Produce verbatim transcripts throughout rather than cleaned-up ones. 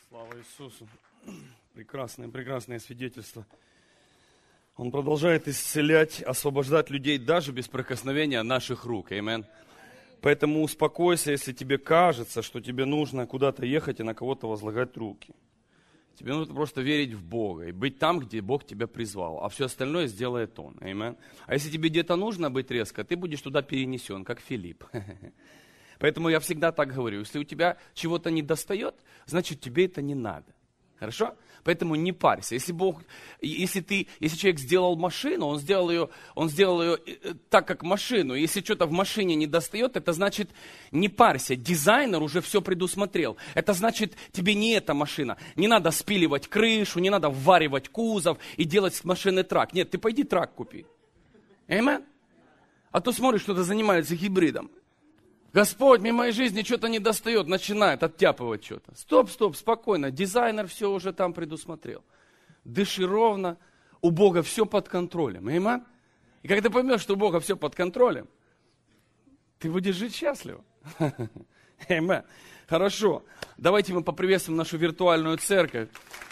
Слава Иисусу. Прекрасное, прекрасное свидетельство. Он продолжает исцелять, освобождать людей даже без прикосновения наших рук. Аминь. Поэтому успокойся, если тебе кажется, что тебе нужно куда-то ехать и на кого-то возлагать руки. Тебе нужно просто верить в Бога и быть там, где Бог тебя призвал. А все остальное сделает Он. Аминь. А если тебе где-то нужно быть резко, ты будешь туда перенесен, как Филипп. Поэтому я всегда так говорю. Если у тебя чего-то не достает, значит тебе это не надо. Хорошо? Поэтому не парься. Если Бог, если ты, если человек сделал машину, он сделал ее, он сделал ее так, как машину. Если что-то в машине не достает, это значит не парься. Дизайнер уже все предусмотрел. Это значит тебе не эта машина. Не надо спиливать крышу, не надо вваривать кузов и делать с машины трак. Нет, ты пойди трак купи. Аминь. А то смотришь, кто-то занимается гибридом. Господь, мне в моей жизни что-то не достает, начинает оттяпывать что-то. Стоп, стоп, спокойно, дизайнер все уже там предусмотрел. Дыши ровно, у Бога все под контролем. Аминь. И когда ты поймешь, что у Бога все под контролем, ты будешь жить счастливо. Аминь. Хорошо, давайте мы поприветствуем нашу виртуальную церковь.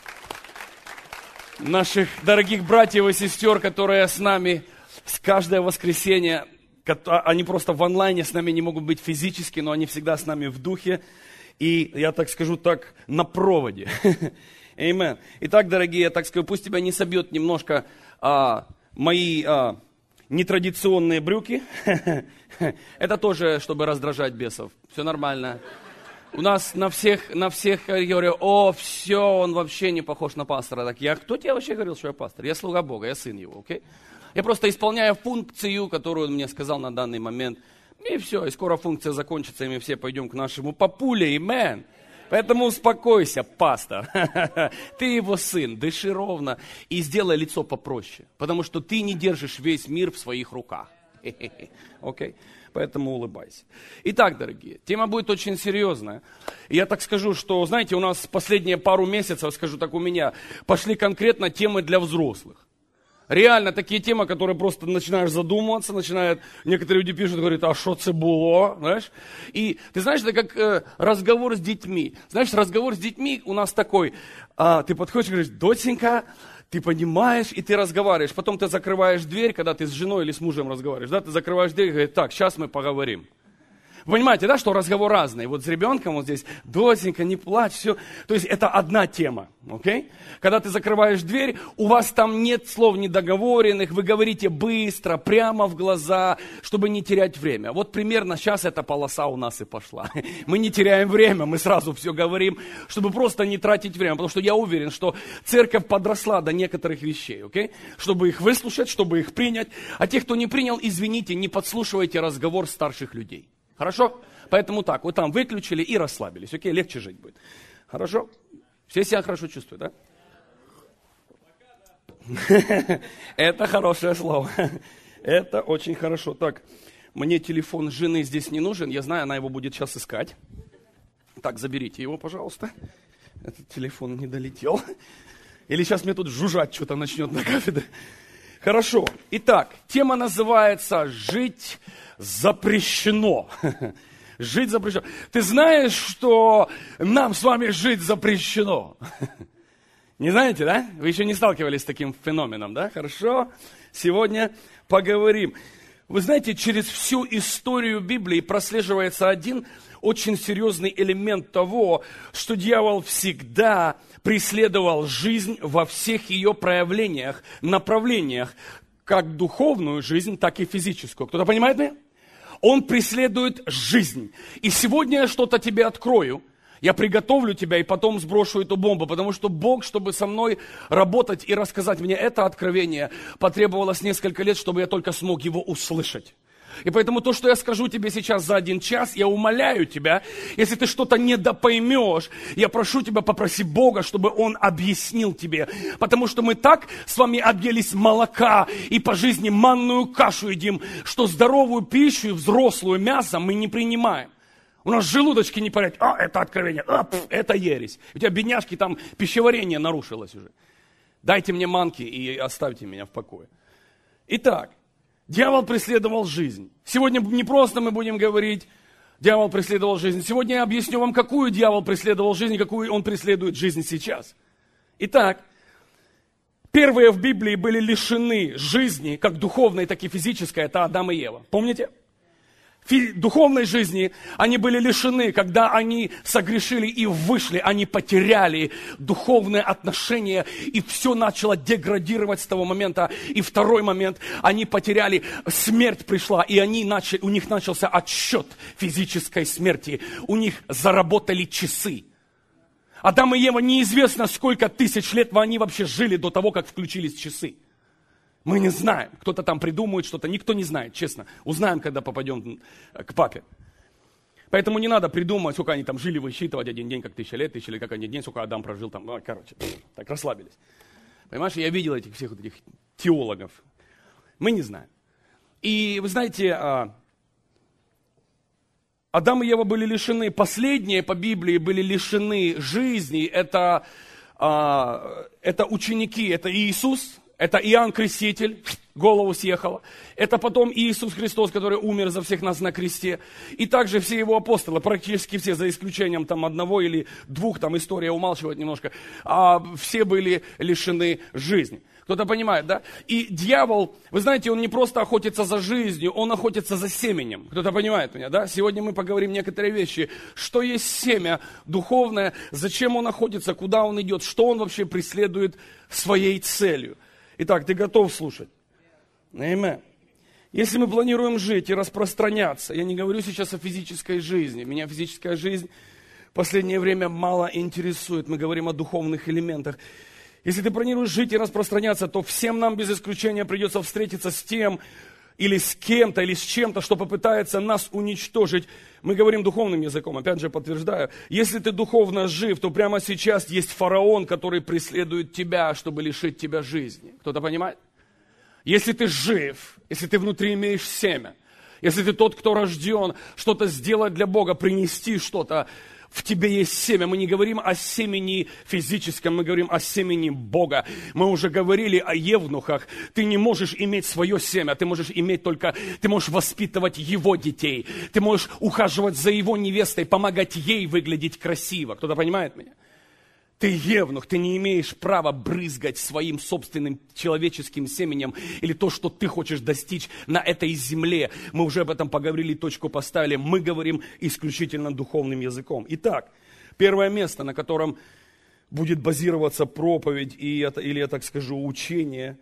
Наших дорогих братьев и сестер, которые с нами с каждое воскресенье. Они просто в онлайне с нами не могут быть физически, но они всегда с нами в духе. И я так скажу так, на проводе. Аминь. Итак, дорогие, я так скажу, пусть тебя не собьет немножко а, мои а, нетрадиционные брюки. Это тоже, чтобы раздражать бесов. Все нормально. У нас на всех, на всех я говорю, о, все, он вообще не похож на пастора. Так я, кто тебе вообще говорил, что я пастор? Я слуга Бога, я сын его, окей? Я просто исполняю функцию, которую он мне сказал на данный момент. И все, и скоро функция закончится, и мы все пойдем к нашему папуле, амен. Поэтому успокойся, пастор. Ты его сын, дыши ровно и сделай лицо попроще. Потому что ты не держишь весь мир в своих руках. Окей? Поэтому улыбайся. Итак, дорогие, тема будет очень серьезная. Я так скажу, что, знаете, у нас последние пару месяцев, скажу так, у меня пошли конкретно темы для взрослых. Реально такие темы, которые просто начинаешь задумываться, начинают, некоторые люди пишут, говорят, а что это было, знаешь? И ты знаешь, это как э, разговор с детьми. Знаешь, разговор с детьми у нас такой, а, ты подходишь и говоришь, доченька, ты понимаешь, и ты разговариваешь. Потом ты закрываешь дверь, когда ты с женой или с мужем разговариваешь, да, ты закрываешь дверь и говоришь, так, сейчас мы поговорим. Вы понимаете, да, что разговор разный. Вот с ребенком вот здесь, доченька, не плачь, все. То есть это одна тема, окей? Когда ты закрываешь дверь, у вас там нет слов недоговоренных, вы говорите быстро, прямо в глаза, чтобы не терять время. Вот примерно сейчас эта полоса у нас и пошла. Мы не теряем время, мы сразу все говорим, чтобы просто не тратить время. Потому что я уверен, что церковь подросла до некоторых вещей, окей? Чтобы их выслушать, чтобы их принять. А тех, кто не принял, извините, не подслушивайте разговор старших людей. Хорошо? Поэтому так, вот там выключили и расслабились. Окей, легче жить будет. Хорошо? Все себя хорошо чувствуют, да? Это хорошее слово. Это очень хорошо. Так, мне телефон жены здесь не нужен. Я знаю, она его будет сейчас искать. Так, заберите его, пожалуйста. Этот телефон не долетел. Или сейчас мне тут жужжать что-то начнет на кафедре. Хорошо. Итак, тема называется «Жить запрещено». Жить запрещено. Ты знаешь, что нам с вами жить запрещено? Не знаете, да? Вы еще не сталкивались с таким феноменом, да? Хорошо. Сегодня поговорим. Вы знаете, через всю историю Библии прослеживается один очень серьезный элемент того, что дьявол всегда преследовал жизнь во всех ее проявлениях, направлениях, как духовную жизнь, так и физическую. Кто-то понимает меня? Он преследует жизнь. И сегодня я что-то тебе открою, я приготовлю тебя и потом сброшу эту бомбу, потому что Бог, чтобы со мной работать и рассказать мне это откровение, потребовалось несколько лет, чтобы я только смог его услышать. И поэтому то, что я скажу тебе сейчас за один час, я умоляю тебя, если ты что-то недопоймешь, я прошу тебя, попроси Бога, чтобы Он объяснил тебе. Потому что мы так с вами объелись молока и по жизни манную кашу едим, что здоровую пищу и взрослую мясо мы не принимаем. У нас желудочки не порядок. А, это откровение, а, пф, это ересь. У тебя, бедняжки, там пищеварение нарушилось уже. Дайте мне манки и оставьте меня в покое. Итак, дьявол преследовал жизнь. Сегодня не просто мы будем говорить Дьявол преследовал жизнь. Сегодня я объясню вам, какую дьявол преследовал жизнь, какую он преследует жизнь сейчас. Итак, первые в Библии были лишены жизни, как духовной, так и физической. Это Адам и Ева. Помните? Фи- духовной жизни они были лишены, когда они согрешили и вышли. Они потеряли духовные отношения, и все начало деградировать с того момента. И второй момент, они потеряли, смерть пришла, и они начали, у них начался отсчет физической смерти. У них заработали часы. Адам и Ева, неизвестно, сколько тысяч лет они вообще жили до того, как включились часы. Мы не знаем. Кто-то там придумывает что-то. Никто не знает, честно. Узнаем, когда попадем к папе. Поэтому не надо придумывать, сколько они там жили, высчитывать один день, как тысяча лет, тысяча лет, как один день, сколько Адам прожил там. Ну, короче, так расслабились. Понимаешь, я видел этих всех вот этих теологов. Мы не знаем. И вы знаете, Адам и Ева были лишены, последние по Библии были лишены жизни. Это, это ученики, это Иисус. Это Иоанн Креститель, голову съехала. Это потом Иисус Христос, который умер за всех нас на кресте. И также все его апостолы, практически все, за исключением там одного или двух, там история умалчивает немножко, а все были лишены жизни. Кто-то понимает, да? И дьявол, вы знаете, он не просто охотится за жизнью, он охотится за семенем. Кто-то понимает меня, да? Сегодня мы поговорим некоторые вещи. Что есть семя духовное, зачем он охотится, куда он идет, что он вообще преследует своей целью. Итак, ты готов слушать? Аминь. Если мы планируем жить и распространяться, я не говорю сейчас о физической жизни, меня физическая жизнь в последнее время мало интересует, мы говорим о духовных элементах. Если ты планируешь жить и распространяться, то всем нам без исключения придется встретиться с тем, или с кем-то, или с чем-то, что попытается нас уничтожить. Мы говорим духовным языком, опять же подтверждаю. Если ты духовно жив, то прямо сейчас есть фараон, который преследует тебя, чтобы лишить тебя жизни. Кто-то понимает? Если ты жив, если ты внутри имеешь семя, если ты тот, кто рожден, что-то сделать для Бога, принести что-то, в тебе есть семя. Мы не говорим о семени физическом, мы говорим о семени Бога. Мы уже говорили о евнухах. Ты не можешь иметь свое семя, ты можешь иметь только, ты можешь воспитывать его детей. Ты можешь ухаживать за его невестой, помогать ей выглядеть красиво. Кто-то понимает меня? Ты евнух, ты не имеешь права брызгать своим собственным человеческим семенем или то, что ты хочешь достичь на этой земле. Мы уже об этом поговорили, точку поставили. Мы говорим исключительно духовным языком. Итак, первое место, на котором будет базироваться проповедь, и это, или я так скажу, учение,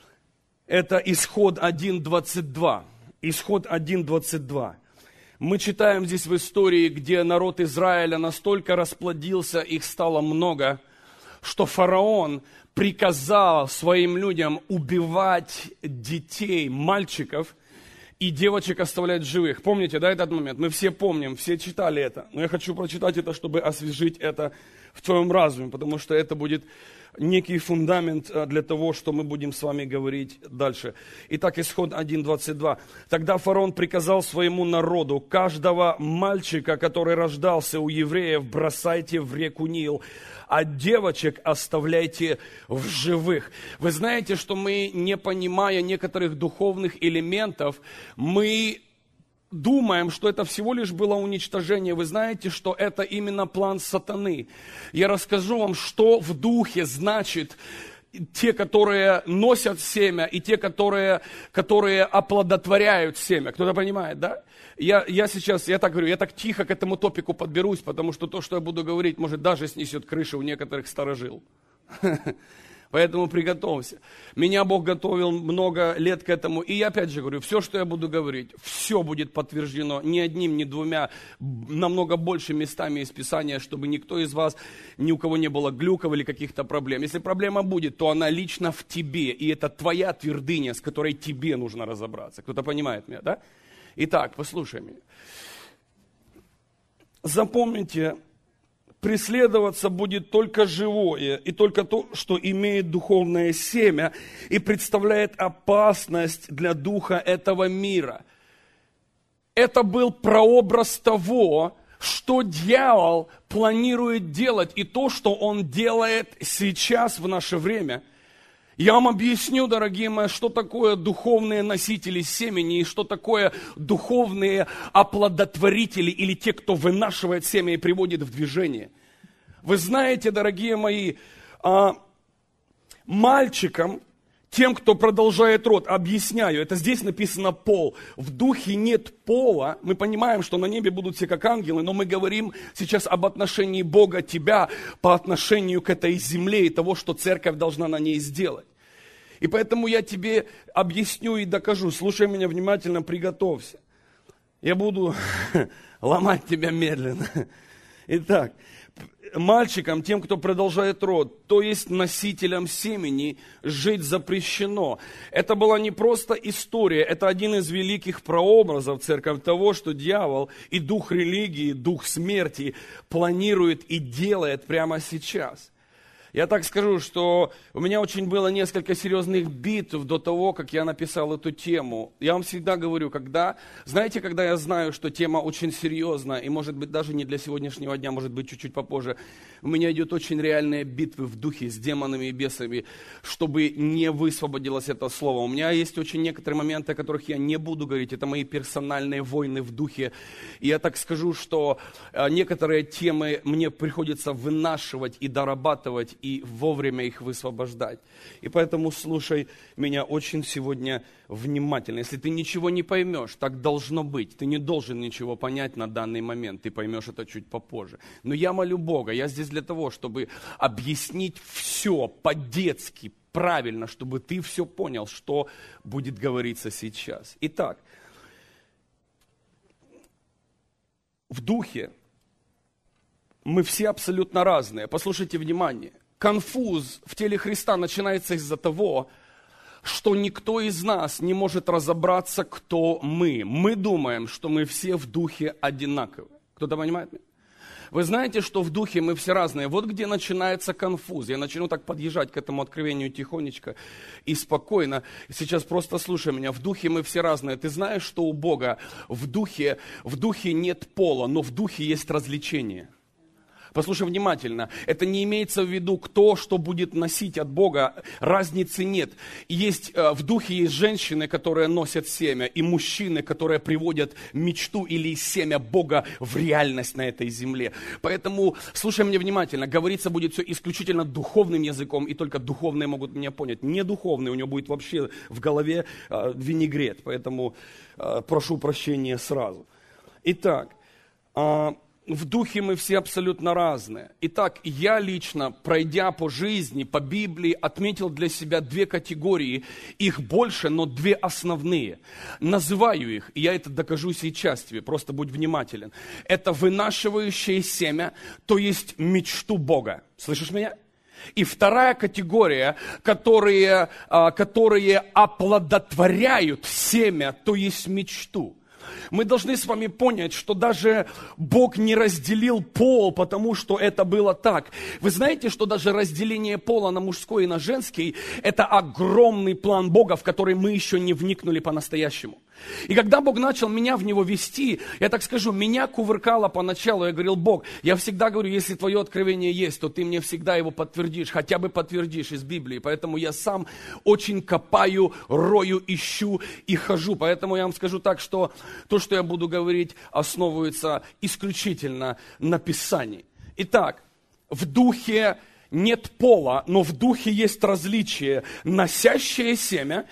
это Исход один двадцать два. Исход один двадцать два. Мы читаем здесь в истории, где народ Израиля настолько расплодился, их стало много, что фараон приказал своим людям убивать детей, мальчиков, и девочек оставлять живых. Помните, да, этот момент? Мы все помним, все читали это. Но я хочу прочитать это, чтобы освежить это в твоем разуме, потому что это будет некий фундамент для того, что мы будем с вами говорить дальше. Итак, Исход один двадцать два. «Тогда фараон приказал своему народу: каждого мальчика, который рождался у евреев, бросайте в реку Нил, а девочек оставляйте в живых». Вы знаете, что мы, не понимая некоторых духовных элементов, мы думаем, что это всего лишь было уничтожение. Вы знаете, что это именно план сатаны. Я расскажу вам, что в духе значит те, которые носят семя, и те, которые, которые оплодотворяют семя. Кто-то понимает, да? Я, я сейчас, я так говорю, я так тихо к этому топику подберусь, потому что то, что я буду говорить, может, даже снесет крышу у некоторых старожил. Поэтому приготовься. Меня Бог готовил много лет к этому. И я опять же говорю, все, что я буду говорить, все будет подтверждено ни одним, ни двумя, намного больше местами из Писания, чтобы никто из вас, ни у кого не было глюков или каких-то проблем. Если проблема будет, то она лично в тебе. И это твоя твердыня, с которой тебе нужно разобраться. Кто-то понимает меня, да? Итак, послушай меня. Запомните, преследоваться будет только живое и только то, что имеет духовное семя и представляет опасность для духа этого мира. Это был прообраз того, что дьявол планирует делать, и то, что он делает сейчас в наше время. Я вам объясню, дорогие мои, что такое духовные носители семени и что такое духовные оплодотворители или те, кто вынашивает семя и приводит в движение. Вы знаете, дорогие мои, мальчикам, тем, кто продолжает род, объясняю, это здесь написано пол. В духе нет пола. Мы понимаем, что на небе будут все как ангелы, но мы говорим сейчас об отношении Бога, тебя, по отношению к этой земле и того, что церковь должна на ней сделать. И поэтому я тебе объясню и докажу. Слушай меня внимательно, приготовься. Я буду ломать тебя медленно. Итак, мальчикам, тем, кто продолжает род, то есть носителям семени, жить запрещено. Это была не просто история, это один из великих прообразов церковь того, что дьявол и дух религии, дух смерти планирует и делает прямо сейчас. Я так скажу, что у меня очень было несколько серьезных битв до того, как я написал эту тему. Я вам всегда говорю, когда, знаете, когда я знаю, что тема очень серьезная, и может быть даже не для сегодняшнего дня, может быть чуть-чуть попозже, у меня идет очень реальные битвы в духе с демонами и бесами, чтобы не высвободилось это слово. У меня есть очень некоторые моменты, о которых я не буду говорить, это мои персональные войны в духе. И я так скажу, что некоторые темы мне приходится вынашивать и дорабатывать, и вовремя их высвобождать. И поэтому слушай меня очень сегодня внимательно. Если ты ничего не поймешь, так должно быть. Ты не должен ничего понять на данный момент. Ты поймешь это чуть попозже. Но я молю Бога, я здесь для того, чтобы объяснить все по-детски, правильно, чтобы ты все понял, что будет говориться сейчас. Итак, в духе мы все абсолютно разные. Послушайте внимание. Конфуз в теле Христа начинается из-за того, что никто из нас не может разобраться, кто мы. Мы думаем, что мы все в духе одинаковы. Кто-то понимает меня? Вы знаете, что в духе мы все разные. Вот где начинается конфуз. Я начну так подъезжать к этому откровению тихонечко и спокойно. Сейчас просто слушай меня. В духе мы все разные. Ты знаешь, что у Бога в духе, в духе нет пола, но в духе есть развлечение. Послушай внимательно, это не имеется в виду, кто что будет носить от Бога, разницы нет. Есть, в духе есть женщины, которые носят семя, и мужчины, которые приводят мечту или семя Бога в реальность на этой земле. Поэтому, слушай меня внимательно, говориться будет все исключительно духовным языком, и только духовные могут меня понять. Не духовные, у него будет вообще в голове э, винегрет, поэтому э, прошу прощения сразу. Итак, э, в духе мы все абсолютно разные. Итак, я лично, пройдя по жизни, по Библии, отметил для себя две категории. Их больше, но две основные. Называю их, и я это докажу сейчас тебе, просто будь внимателен. Это вынашивающее семя, то есть мечту Бога. Слышишь меня? И вторая категория, которые, которые оплодотворяют семя, то есть мечту. Мы должны с вами понять, что даже Бог не разделил пол, потому что это было так. Вы знаете, что даже разделение пола на мужской и на женский – это огромный план Бога, в который мы еще не вникнули по-настоящему. И когда Бог начал меня в него вести, я так скажу, меня кувыркало поначалу. Я говорил: Бог, я всегда говорю, если твое откровение есть, то ты мне всегда его подтвердишь, хотя бы подтвердишь из Библии. Поэтому я сам очень копаю, рою, ищу и хожу. Поэтому я вам скажу так, что то, что я буду говорить, основывается исключительно на Писании. Итак, в духе нет пола, но в духе есть различие: носящее семя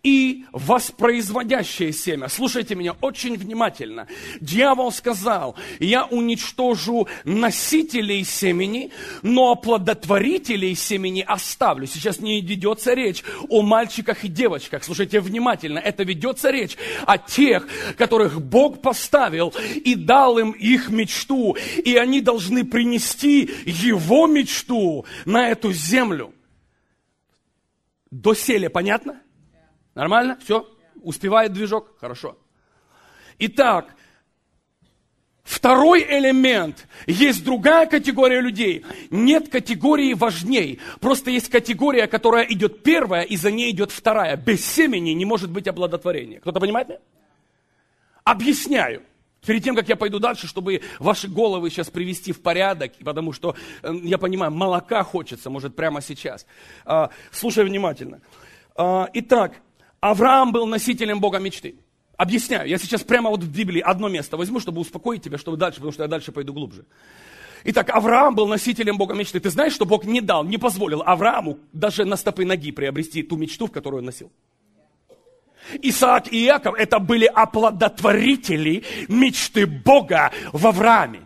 и воспроизводящее семя. Слушайте меня очень внимательно. Дьявол сказал: я уничтожу носителей семени, но оплодотворителей семени оставлю. Сейчас не ведется речь о мальчиках и девочках. Слушайте внимательно. Это ведется речь о тех, которых Бог поставил и дал им их мечту. И они должны принести его мечту на эту землю. Доселе понятно? Нормально? Все? Успевает движок? Хорошо. Итак, второй элемент. Есть другая категория людей. Нет категории важней. Просто есть категория, которая идет первая, и за ней идет вторая. Без семени не может быть оплодотворения. Кто-то понимает меня? Объясняю. Перед тем, как я пойду дальше, чтобы ваши головы сейчас привести в порядок, потому что, я понимаю, молока хочется, может, прямо сейчас. Слушай внимательно. Итак, Авраам был носителем Бога мечты. Объясняю, я сейчас прямо вот в Библии одно место возьму, чтобы успокоить тебя, чтобы дальше, потому что я дальше пойду глубже. Итак, Авраам был носителем Бога мечты. Ты знаешь, что Бог не дал, не позволил Аврааму даже на стопы ноги приобрести ту мечту, в которую он носил. Исаак и Иаков это были оплодотворители мечты Бога в Аврааме.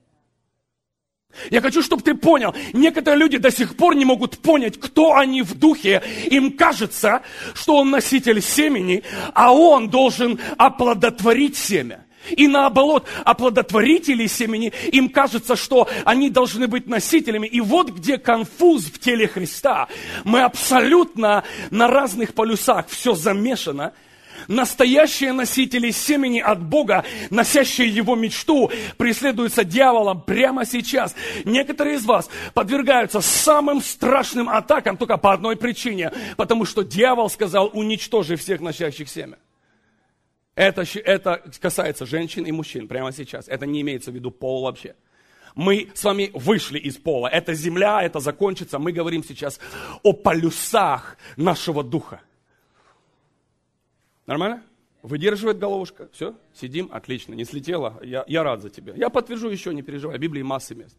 Я хочу, чтобы ты понял, некоторые люди до сих пор не могут понять, кто они в духе. Им кажется, что он носитель семени, а он должен оплодотворить семя. И наоборот, оплодотворители семени, им кажется, что они должны быть носителями. И вот где конфуз в теле Христа. Мы абсолютно на разных полюсах, все замешано. Настоящие носители семени от Бога, носящие его мечту, преследуются дьяволом прямо сейчас. Некоторые из вас подвергаются самым страшным атакам только по одной причине. Потому что дьявол сказал: уничтожи всех носящих семя. Это, это касается женщин и мужчин прямо сейчас. Это не имеется в виду пол вообще. Мы с вами вышли из пола. Это земля, это закончится. Мы говорим сейчас о полюсах нашего духа. Нормально? Выдерживает головушка? Все? Сидим? Отлично. Не слетела? Я, я рад за тебя. Я подтвержу еще, не переживай. В Библии массы мест.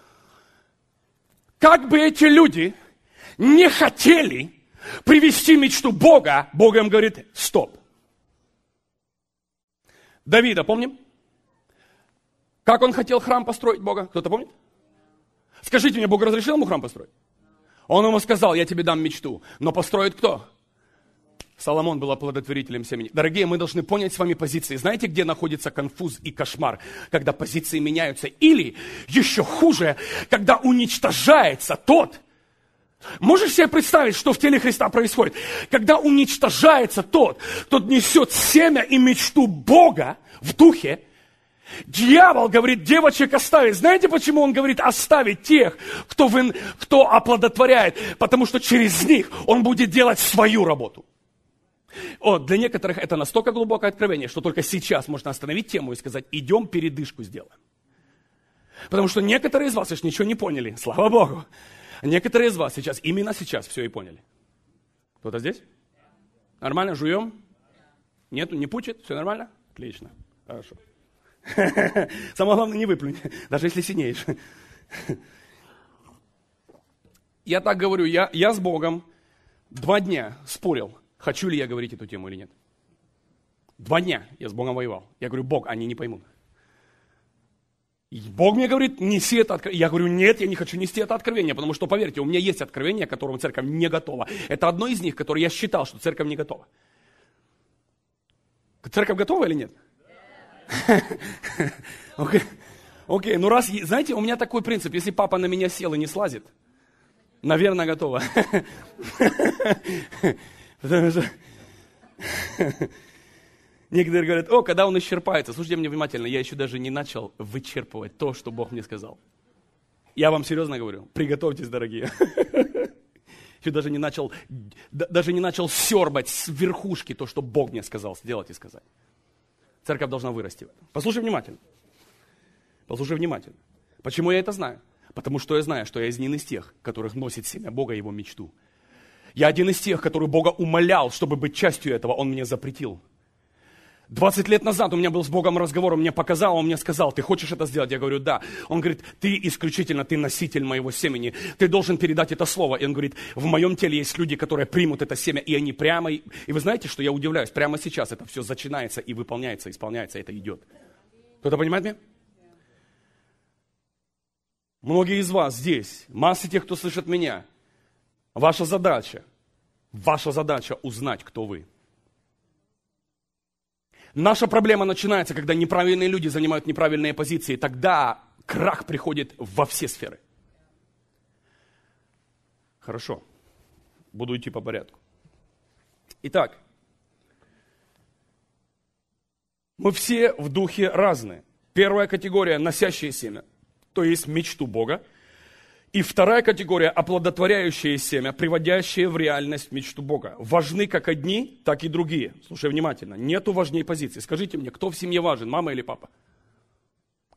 Как бы эти люди не хотели привести мечту Бога, Бог им говорит: стоп. Давида, помним? Как он хотел храм построить Бога? Кто-то помнит? Скажите мне, Бог разрешил ему храм построить? Он ему сказал: я тебе дам мечту. Но построит кто? Соломон был оплодотворителем семени. Дорогие, мы должны понять с вами позиции. Знаете, где находится конфуз и кошмар? Когда позиции меняются. Или, еще хуже, когда уничтожается тот. Можешь себе представить, что в теле Христа происходит? Когда уничтожается тот, кто несет семя и мечту Бога в духе, дьявол говорит: девочек оставить. Знаете, почему он говорит оставить тех, кто, вы, кто оплодотворяет? Потому что через них он будет делать свою работу. О, для некоторых это настолько глубокое откровение, что только сейчас можно остановить тему и сказать: идем передышку сделаем. Потому что некоторые из вас еще ничего не поняли, слава Богу. Некоторые из вас сейчас, именно сейчас все и поняли. Кто-то здесь? Нормально? Жуем? Нету? Не пучит? Все нормально? Отлично. Хорошо. Самое главное, не выплюнь, даже если синеешь. Я так говорю, я, я с Богом два дня спорил, хочу ли я говорить эту тему или нет. Два дня я с Богом воевал. Я говорю: Бог, они не поймут. И Бог мне говорит: неси это откровение. Я говорю: нет, я не хочу нести это откровение, потому что, поверьте, у меня есть откровение, к которому церковь не готова. Это одно из них, которое я считал, что церковь не готова. Церковь готова или нет? Окей, okay. okay. Ну раз, знаете, у меня такой принцип: если папа на меня сел и не слазит, наверное, готова. Потому что некоторые говорят: о, когда он исчерпается. Слушайте меня внимательно, я еще даже не начал вычерпывать то, что Бог мне сказал. Я вам серьезно говорю, приготовьтесь, дорогие. Еще даже не начал, даже не начал сербать с верхушки то, что Бог мне сказал сделать и сказать. Церковь должна вырасти в этом. Послушай внимательно. Послушай внимательно. Почему я это знаю? Потому что я знаю, что я один из тех, которых носит семя Бога, его мечту. Я один из тех, который Бога умолял, чтобы быть частью этого, Он мне запретил. двадцать лет назад у меня был с Богом разговор, он мне показал, он мне сказал: ты хочешь это сделать? Я говорю: да. Он говорит: ты исключительно, ты носитель моего семени, ты должен передать это слово. И он говорит: в моем теле есть люди, которые примут это семя, и они прямо, и вы знаете, что я удивляюсь, прямо сейчас это все начинается и выполняется, исполняется, это идет. Кто-то понимает меня? Многие из вас здесь, масса тех, кто слышит меня, ваша задача, ваша задача узнать, кто вы. Наша проблема начинается, когда неправильные люди занимают неправильные позиции. Тогда крах приходит во все сферы. Хорошо. Буду идти по порядку. Итак, мы все в духе разные. Первая категория – носящее семя, то есть мечту Бога. И вторая категория – оплодотворяющее семя, приводящее в реальность мечту Бога. Важны как одни, так и другие. Слушай внимательно, нету важней позиции. Скажите мне, кто в семье важен, мама или папа?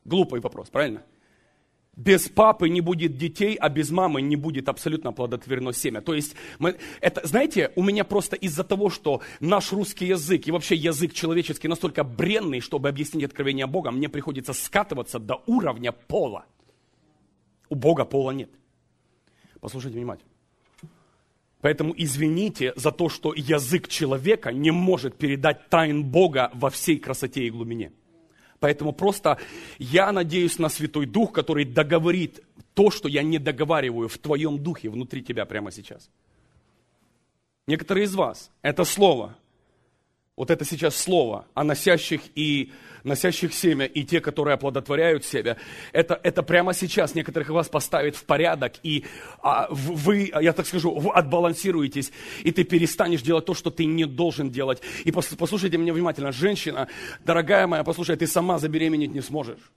Глупый вопрос, правильно? Без папы не будет детей, а без мамы не будет абсолютно плодотворено семя. То есть, мы, это, знаете, у меня просто из-за того, что наш русский язык и вообще язык человеческий настолько бренный, чтобы объяснить откровение Бога, мне приходится скатываться до уровня пола. У Бога пола нет. Послушайте внимательно. Поэтому извините за то, что язык человека не может передать тайн Бога во всей красоте и глубине. Поэтому просто я надеюсь на Святой Дух, который договорит то, что я не договариваю в твоем духе внутри тебя прямо сейчас. Некоторые из вас, это слово, вот это сейчас слово о носящих и носящих семя, и те, которые оплодотворяют себя, это, это прямо сейчас некоторых из вас поставит в порядок, и а, вы, я так скажу, вы отбалансируетесь, и ты перестанешь делать то, что ты не должен делать. И послушайте меня внимательно, женщина, дорогая моя, послушай, ты сама забеременеть не сможешь.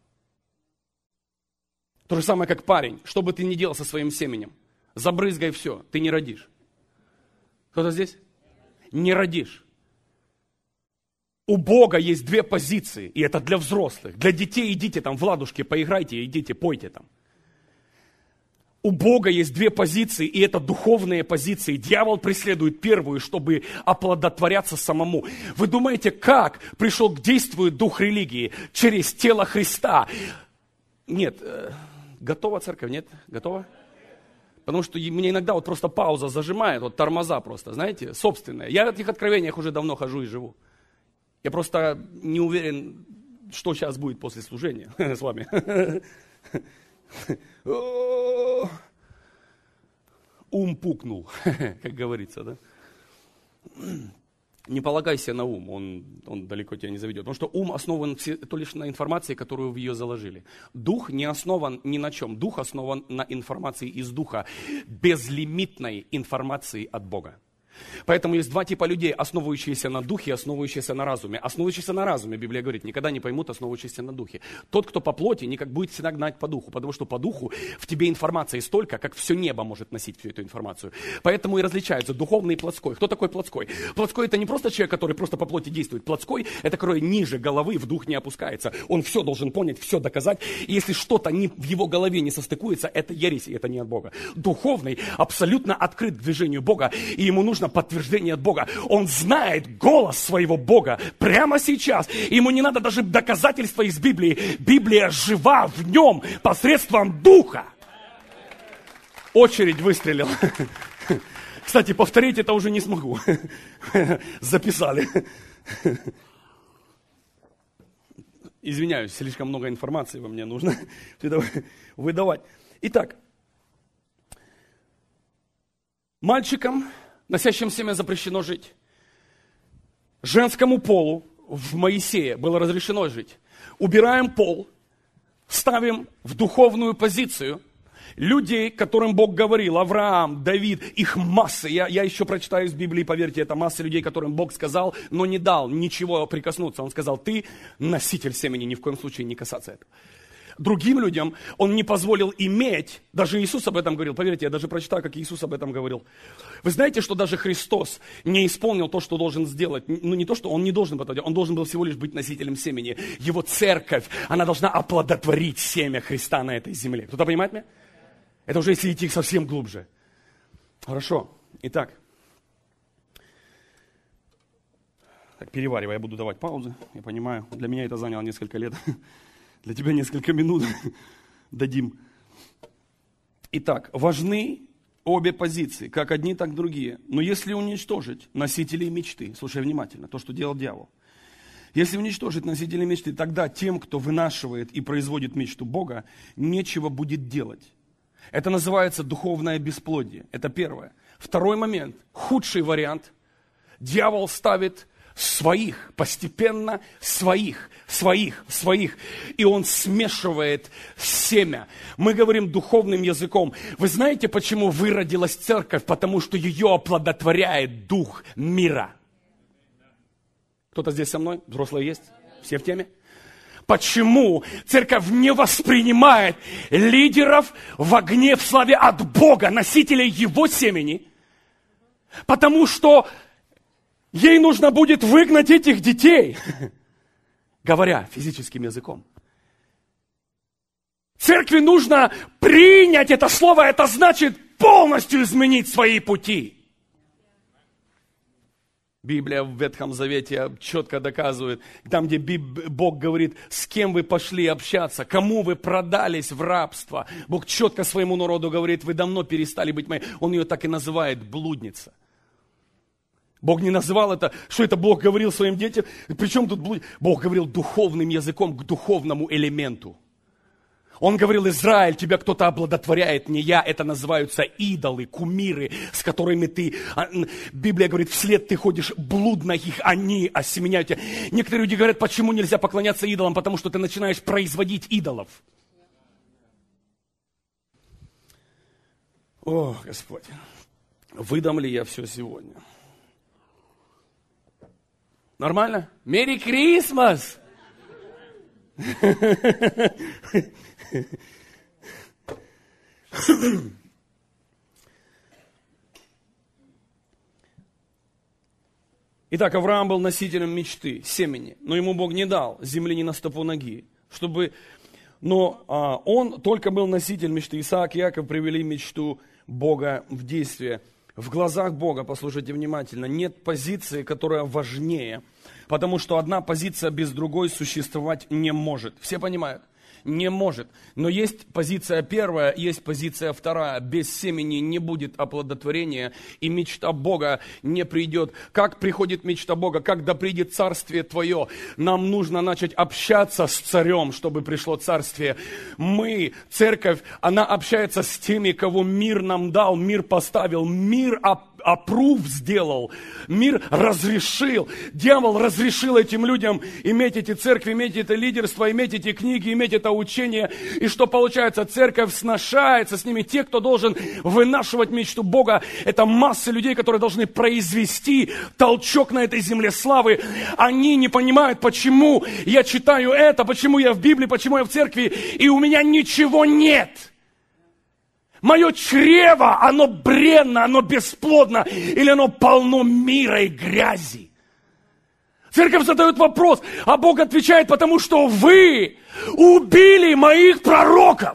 То же самое, как парень, что бы ты ни делал со своим семенем, забрызгай все, ты не родишь. Кто-то здесь? Не родишь. У Бога есть две позиции, и это для взрослых. Для детей идите там в ладушки, поиграйте, идите, пойте там. У Бога есть две позиции, и это духовные позиции. Дьявол преследует первую, чтобы оплодотворяться самому. Вы думаете, как пришел к действию дух религии? Через тело Христа. Нет, готова церковь? Нет? Готова? Потому что мне иногда вот просто пауза зажимает, вот тормоза просто, знаете, собственные. Я в этих откровениях уже давно хожу и живу. Я просто не уверен, что сейчас будет после служения с вами. Ум пукнул, как говорится, да? Не полагайся на ум, он, он далеко тебя не заведет. Потому что ум основан то лишь на информации, которую в ее заложили. Дух не основан ни на чем. Дух основан на информации из духа, безлимитной информации от Бога. Поэтому есть два типа людей, основывающиеся на духе, основывающиеся на разуме. Основывающиеся на разуме, Библия говорит, никогда не поймут основывающиеся на духе. Тот, кто по плоти, никак будет всегда гнать по духу, потому что по духу в тебе информации столько, как все небо может носить всю эту информацию. Поэтому и различаются духовный и плотской. Кто такой плотской? Плотской — это не просто человек, который просто по плоти действует. Плотской — это который ниже головы в дух не опускается. Он все должен понять, все доказать. И если что-то не, в его голове не состыкуется, это ересь, и это не от Бога. Духовный абсолютно открыт к движению Бога, и ему нужно подтверждение от Бога. Он знает голос своего Бога прямо сейчас. Ему не надо даже доказательства из Библии. Библия жива в нем посредством Духа. Очередь выстрелила. Кстати, повторить это уже не смогу. Записали. Извиняюсь, слишком много информации во мне нужно выдавать. Итак, мальчикам, носящим семя, запрещено жить. Женскому полу в Моисее было разрешено жить. Убираем пол, ставим в духовную позицию людей, которым Бог говорил, Авраам, Давид, их массы. Я, я еще прочитаю из Библии, поверьте, это масса людей, которым Бог сказал, но не дал ничего прикоснуться. Он сказал, ты носитель семени, ни в коем случае не касаться этого. Другим людям он не позволил иметь, даже Иисус об этом говорил, поверьте, я даже прочитаю, как Иисус об этом говорил. Вы знаете, что даже Христос не исполнил то, что должен сделать, ну не то, что он не должен был это делать, он должен был всего лишь быть носителем семени. Его церковь, она должна оплодотворить семя Христа на этой земле. Кто-то понимает меня? Это уже если идти совсем глубже. Хорошо, итак. Так, переваривая, я буду давать паузы, я понимаю, для меня это заняло несколько лет. Для тебя несколько минут дадим. Итак, важны обе позиции, как одни, так и другие. Но если уничтожить носителей мечты, слушай внимательно, то, что делал дьявол. Если уничтожить носителей мечты, тогда тем, кто вынашивает и производит мечту Бога, нечего будет делать. Это называется духовное бесплодие. Это первое. Второй момент, худший вариант. Дьявол ставит своих, постепенно своих, своих, своих. И он смешивает семя. Мы говорим духовным языком. Вы знаете, почему выродилась церковь? Потому что ее оплодотворяет дух мира. Кто-то здесь со мной? Взрослые есть? Все в теме? Почему церковь не воспринимает лидеров в огне, в славе от Бога, носителей его семени? Потому что ей нужно будет выгнать этих детей, говоря физическим языком. Церкви нужно принять это слово, это значит полностью изменить свои пути. Библия в Ветхом Завете четко доказывает, там, где Бог говорит, с кем вы пошли общаться, кому вы продались в рабство. Бог четко своему народу говорит, вы давно перестали быть моими. Он ее так и называет, блудница. Бог не называл это, что это Бог говорил своим детям. Причем тут блуд... Бог говорил духовным языком к духовному элементу. Он говорил, Израиль, тебя кто-то обладотворяет, не я. Это называются идолы, кумиры, с которыми ты... Библия говорит, вслед ты ходишь блудно их, они осеменяют тебя. Некоторые люди говорят, почему нельзя поклоняться идолам? Потому что ты начинаешь производить идолов. О, Господь, выдам ли я все сегодня? Нормально? Merry Christmas! Итак, Авраам был носителем мечты, семени, но ему Бог не дал земли ни на стопу ноги, чтобы... Но а, он только был носитель мечты. Исаак и Иаков привели мечту Бога в действие. В глазах Бога, послушайте внимательно, нет позиции, которая важнее, потому что одна позиция без другой существовать не может. Все понимают? Не может. Но есть позиция первая, есть позиция вторая. Без семени не будет оплодотворения, и мечта Бога не придет. Как приходит мечта Бога? Когда придет царствие Твое? Нам нужно начать общаться с царем, чтобы пришло царствие. Мы, церковь, она общается с теми, кого мир нам дал, мир поставил, мир опрув сделал, мир разрешил. Дьявол разрешил этим людям иметь эти церкви, иметь это лидерство, иметь эти книги, иметь это учение. И что получается? Церковь сношается с ними. Те, кто должен вынашивать мечту Бога, это масса людей, которые должны произвести толчок на этой земле славы. Они не понимают, почему я читаю это, почему я в Библии, почему я в церкви, и у меня ничего нет. Мое чрево, оно бренно, оно бесплодно, или оно полно мира и грязи. Церковь задает вопрос, а Бог отвечает, потому что вы убили моих пророков.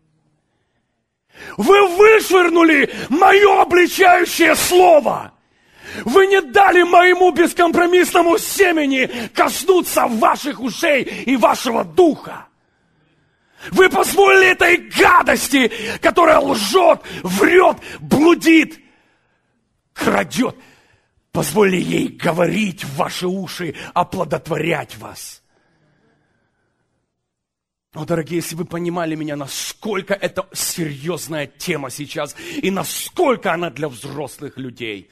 Вы вышвырнули мое обличающее слово. Вы не дали моему бескомпромиссному семени коснуться ваших ушей и вашего духа. Вы позволили этой гадости, которая лжет, врет, блудит, крадет. Позволили ей говорить в ваши уши, оплодотворять вас. О, дорогие, если вы понимали меня, насколько это серьезная тема сейчас, и насколько она для взрослых людей.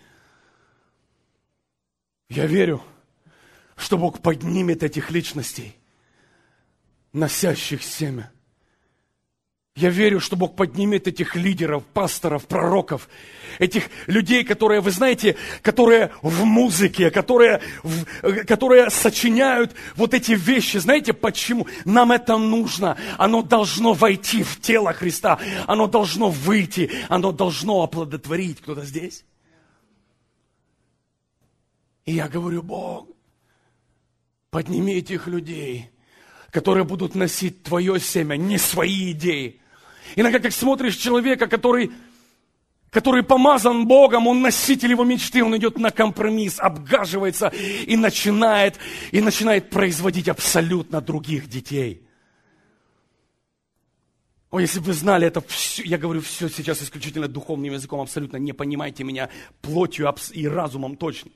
Я верю, что Бог поднимет этих личностей, носящих семя. Я верю, что Бог поднимет этих лидеров, пасторов, пророков, этих людей, которые, вы знаете, которые в музыке, которые, в, которые сочиняют вот эти вещи. Знаете, почему? Нам это нужно. Оно должно войти в тело Христа. Оно должно выйти. Оно должно оплодотворить. Кто-то здесь? И я говорю, Бог, подними этих людей, которые будут носить твое семя, не свои идеи. Иногда, как смотришь человека, который, который помазан Богом, он носитель его мечты, он идет на компромисс, обгаживается и начинает, и начинает производить абсолютно других детей. О, если бы вы знали это все, я говорю все сейчас исключительно духовным языком, абсолютно не понимайте меня плотью и разумом точно.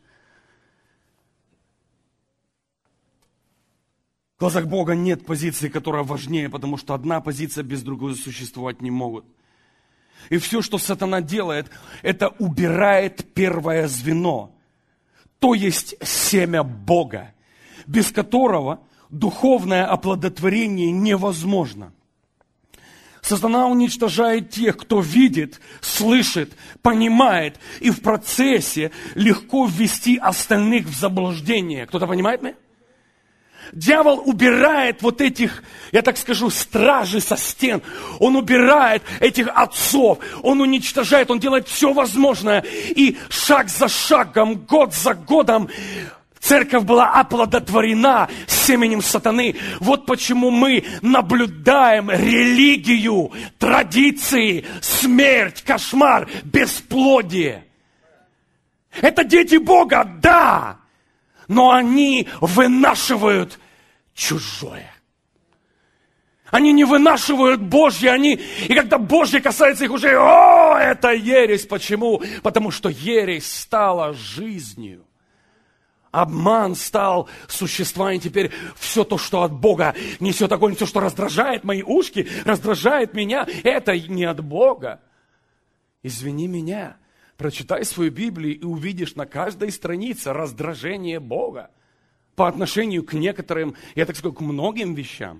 В глазах Бога нет позиции, которая важнее, потому что одна позиция без другой существовать не могут. И все, что сатана делает, это убирает первое звено, то есть семя Бога, без которого духовное оплодотворение невозможно. Сатана уничтожает тех, кто видит, слышит, понимает, и в процессе легко ввести остальных в заблуждение. Кто-то понимает меня? Дьявол убирает вот этих, я так скажу, стражей со стен. Он убирает этих отцов. Он уничтожает, он делает все возможное. И шаг за шагом, год за годом Церковь была оплодотворена семенем сатаны. Вот почему мы наблюдаем религию, традиции, смерть, кошмар, бесплодие. Это дети Бога, да, но они вынашивают чужое. Они не вынашивают Божье, они, и когда Божье касается их уже, о, это ересь. Почему? Потому что ересь стала жизнью. Обман стал существованием. Теперь все то, что от Бога несет огонь, все, что раздражает мои ушки, раздражает меня, это не от Бога. Извини меня, прочитай свою Библию и увидишь на каждой странице раздражение Бога по отношению к некоторым, я так скажу, к многим вещам.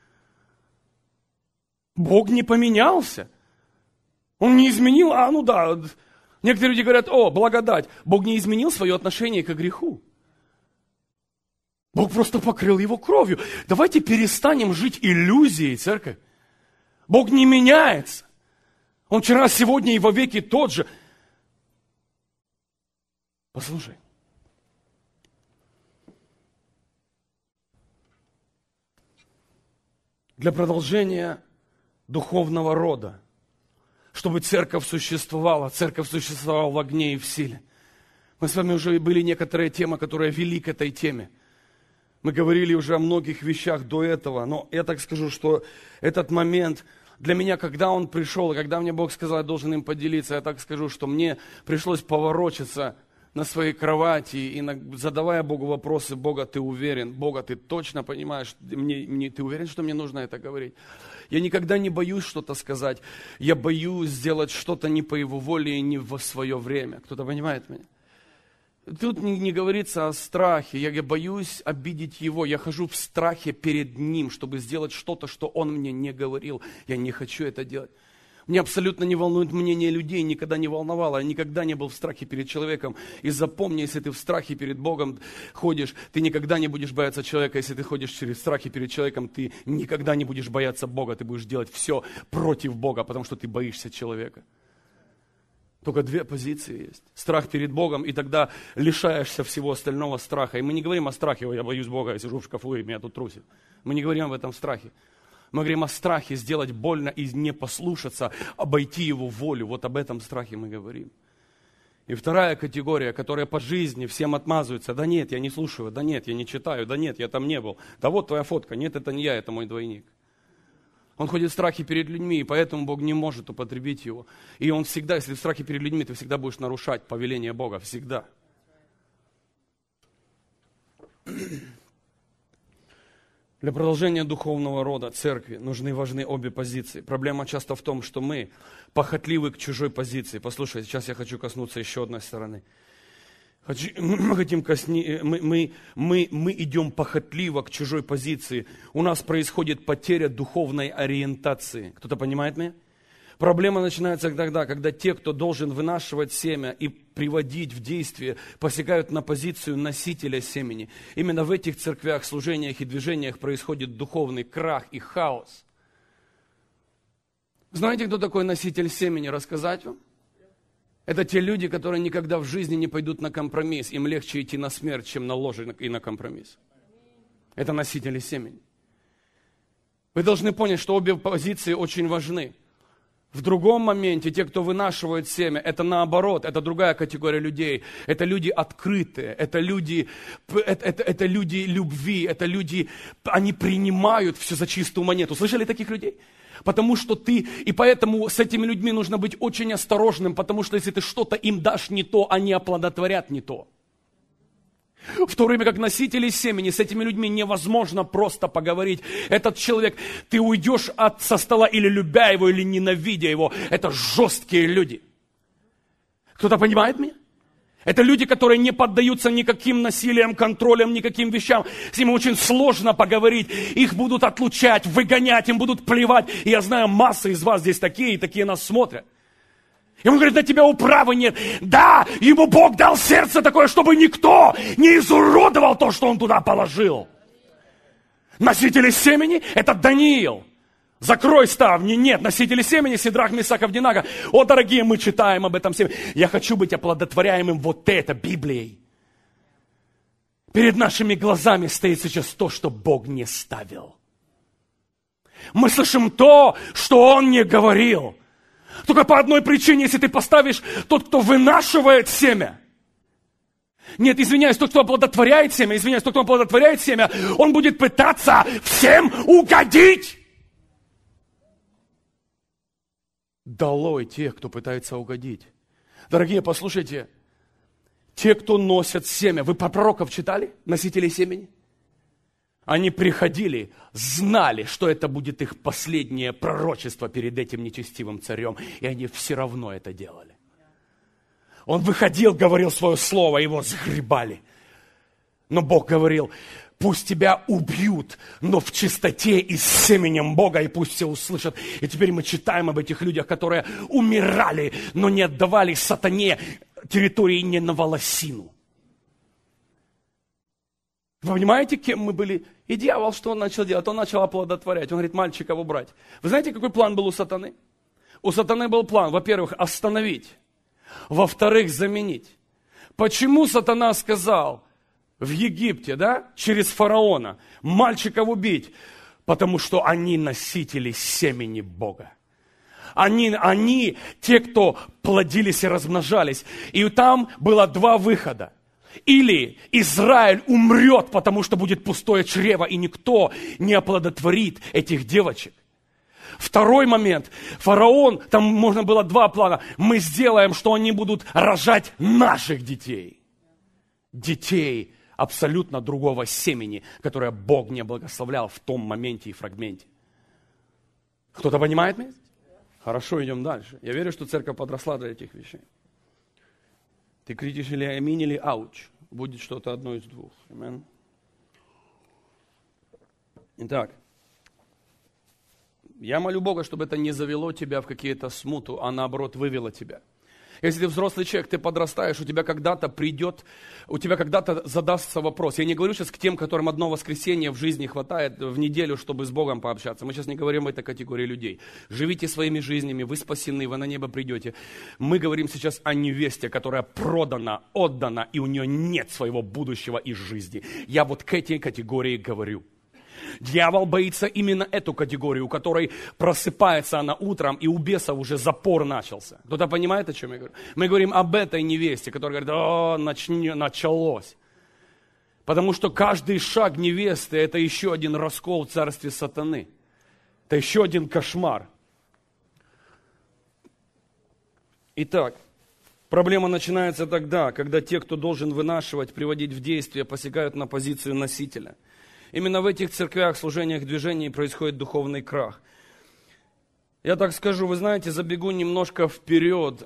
Бог не поменялся. Он не изменил, а ну да, некоторые люди говорят, о, благодать. Бог не изменил свое отношение к греху. Бог просто покрыл его кровью. Давайте перестанем жить иллюзией, церковь. Бог не меняется. Он вчера, сегодня и во веки тот же. Послушай. Для продолжения духовного рода, чтобы церковь существовала, церковь существовала в огне и в силе. Мы с вами уже были некоторые темы, которые вели к этой теме. Мы говорили уже о многих вещах до этого, но я так скажу, что этот момент для меня, когда он пришел, и когда мне Бог сказал, я должен им поделиться, я так скажу, что мне пришлось поворочиться на своей кровати, и задавая Богу вопросы, Бога, ты уверен, Бога, ты точно понимаешь, мне, мне, ты уверен, что мне нужно это говорить? Я никогда не боюсь что-то сказать, я боюсь сделать что-то не по Его воле и не во свое время. Кто-то понимает меня? Тут не, не говорится о страхе, я, я боюсь обидеть Его, я хожу в страхе перед Ним, чтобы сделать что-то, что Он мне не говорил. Я не хочу это делать. Меня абсолютно не волнует мнение людей, никогда не волновало, я никогда не был в страхе перед человеком. И запомни, если ты в страхе перед Богом ходишь, ты никогда не будешь бояться человека. Если ты ходишь через страхи перед человеком, ты никогда не будешь бояться Бога, ты будешь делать все против Бога, потому что ты боишься человека. Только две позиции есть. Страх перед Богом, и тогда лишаешься всего остального страха. И мы не говорим о страхе, я боюсь Бога, я сижу в шкафу, и меня тут трусит. Мы не говорим об этом страхе. Мы говорим о страхе сделать больно и не послушаться, обойти Его волю. Вот об этом страхе мы говорим. И вторая категория, которая по жизни всем отмазывается. Да нет, я не слушаю, да нет, я не читаю, да нет, я там не был. Да вот твоя фотка, нет, это не я, это мой двойник. Он ходит в страхе перед людьми, и поэтому Бог не может употребить его. И он всегда, если в страхе перед людьми, ты всегда будешь нарушать повеление Бога, всегда. Для продолжения духовного рода, церкви, нужны и важны обе позиции. Проблема часто в том, что мы похотливы к чужой позиции. Послушай, сейчас я хочу коснуться еще одной стороны. Хочу, мы, хотим косни, мы, мы, мы, мы идем похотливо к чужой позиции. У нас происходит потеря духовной ориентации. Кто-то понимает меня? Проблема начинается тогда, когда те, кто должен вынашивать семя и приводить в действие, посягают на позицию носителя семени. Именно в этих церквях, служениях и движениях происходит духовный крах и хаос. Знаете, кто такой носитель семени? Рассказать вам? Это те люди, которые никогда в жизни не пойдут на компромисс. Им легче идти на смерть, чем на ложь и на компромисс. Это носители семени. Вы должны понять, что обе позиции очень важны. В другом моменте те, кто вынашивает семя, это наоборот, это другая категория людей. Это люди открытые, это люди, это, это, это люди любви, это люди, они принимают все за чистую монету. Слышали таких людей? Потому что ты, и поэтому с этими людьми нужно быть очень осторожным, потому что если ты что-то им дашь не то, они оплодотворят не то. В то время как носители семени, с этими людьми невозможно просто поговорить. Этот человек, ты уйдешь от, со стола или любя его, или ненавидя его. Это жесткие люди. Кто-то понимает меня? Это люди, которые не поддаются никаким насилиям, контролям, никаким вещам. С ними очень сложно поговорить. Их будут отлучать, выгонять, им будут плевать. И я знаю, масса из вас здесь такие, и такие нас смотрят. И он говорит, на тебя управы нет. Да, ему Бог дал сердце такое, чтобы никто не изуродовал то, что он туда положил. Носители семени – это Даниил. Закрой ставни. Нет, носители семени, Сидрах, Месах, Авдинага. О, дорогие, мы читаем об этом семени. Я хочу быть оплодотворяемым вот это Библией. Перед нашими глазами стоит сейчас то, что Бог не ставил. Мы слышим то, что Он не говорил. Только по одной причине, если ты поставишь тот, кто вынашивает семя. Нет, извиняюсь, тот, кто оплодотворяет семя, извиняюсь, тот, кто оплодотворяет семя, он будет пытаться всем угодить. Долой тех, кто пытается угодить. Дорогие, послушайте, те, кто носят семя, вы про пророков читали, носителей семени? Они приходили, знали, что это будет их последнее пророчество перед этим нечестивым царем, и они все равно это делали. Он выходил, говорил свое слово, его сгребали. Но Бог говорил, пусть тебя убьют, но в чистоте и с семенем Бога, и пусть все услышат. И теперь мы читаем об этих людях, которые умирали, но не отдавали сатане территории не на волосину. Вы понимаете, кем мы были? И дьявол, что он начал делать? Он начал оплодотворять. Он говорит, мальчиков убрать. Вы знаете, какой план был у сатаны? У сатаны был план, во-первых, остановить. Во-вторых, заменить. Почему сатана сказал в Египте, да, через фараона, мальчиков убить? Потому что они носители семени Бога. Они, они те, кто плодились и размножались. И там было два выхода. Или Израиль умрет, потому что будет пустое чрево, и никто не оплодотворит этих девочек. Второй момент. Фараон, там можно было два плана. Мы сделаем, что они будут рожать наших детей. Детей абсолютно другого семени, которое Бог не благословлял в том моменте и фрагменте. Кто-то понимает меня? Хорошо, идем дальше. Я верю, что церковь подросла до этих вещей. Ты кричишь или аминь, или ауч. Будет что-то одно из двух. Аминь. Итак. Я молю Бога, чтобы это не завело тебя в какие-то смуту, а наоборот вывело тебя. Если ты взрослый человек, ты подрастаешь, у тебя когда-то придет, у тебя когда-то задастся вопрос. Я не говорю сейчас к тем, которым одно воскресенье в жизни хватает в неделю, чтобы с Богом пообщаться. Мы сейчас не говорим в этой категории людей. Живите своими жизнями, вы спасены, вы на небо придете. Мы говорим сейчас о невесте, которая продана, отдана, и у нее нет своего будущего и жизни. Я вот к этой категории говорю. Дьявол боится именно эту категорию, у которой просыпается она утром, и у беса уже запор начался. Кто-то понимает, о чем я говорю? Мы говорим об этой невесте, которая говорит, о, начни, началось. Потому что каждый шаг невесты – это еще один раскол в царстве сатаны. Это еще один кошмар. Итак, проблема начинается тогда, когда те, кто должен вынашивать, приводить в действие, посягают на позицию носителя. Именно в этих церквях, служениях, движений происходит духовный крах. Я так скажу, вы знаете, забегу немножко вперед.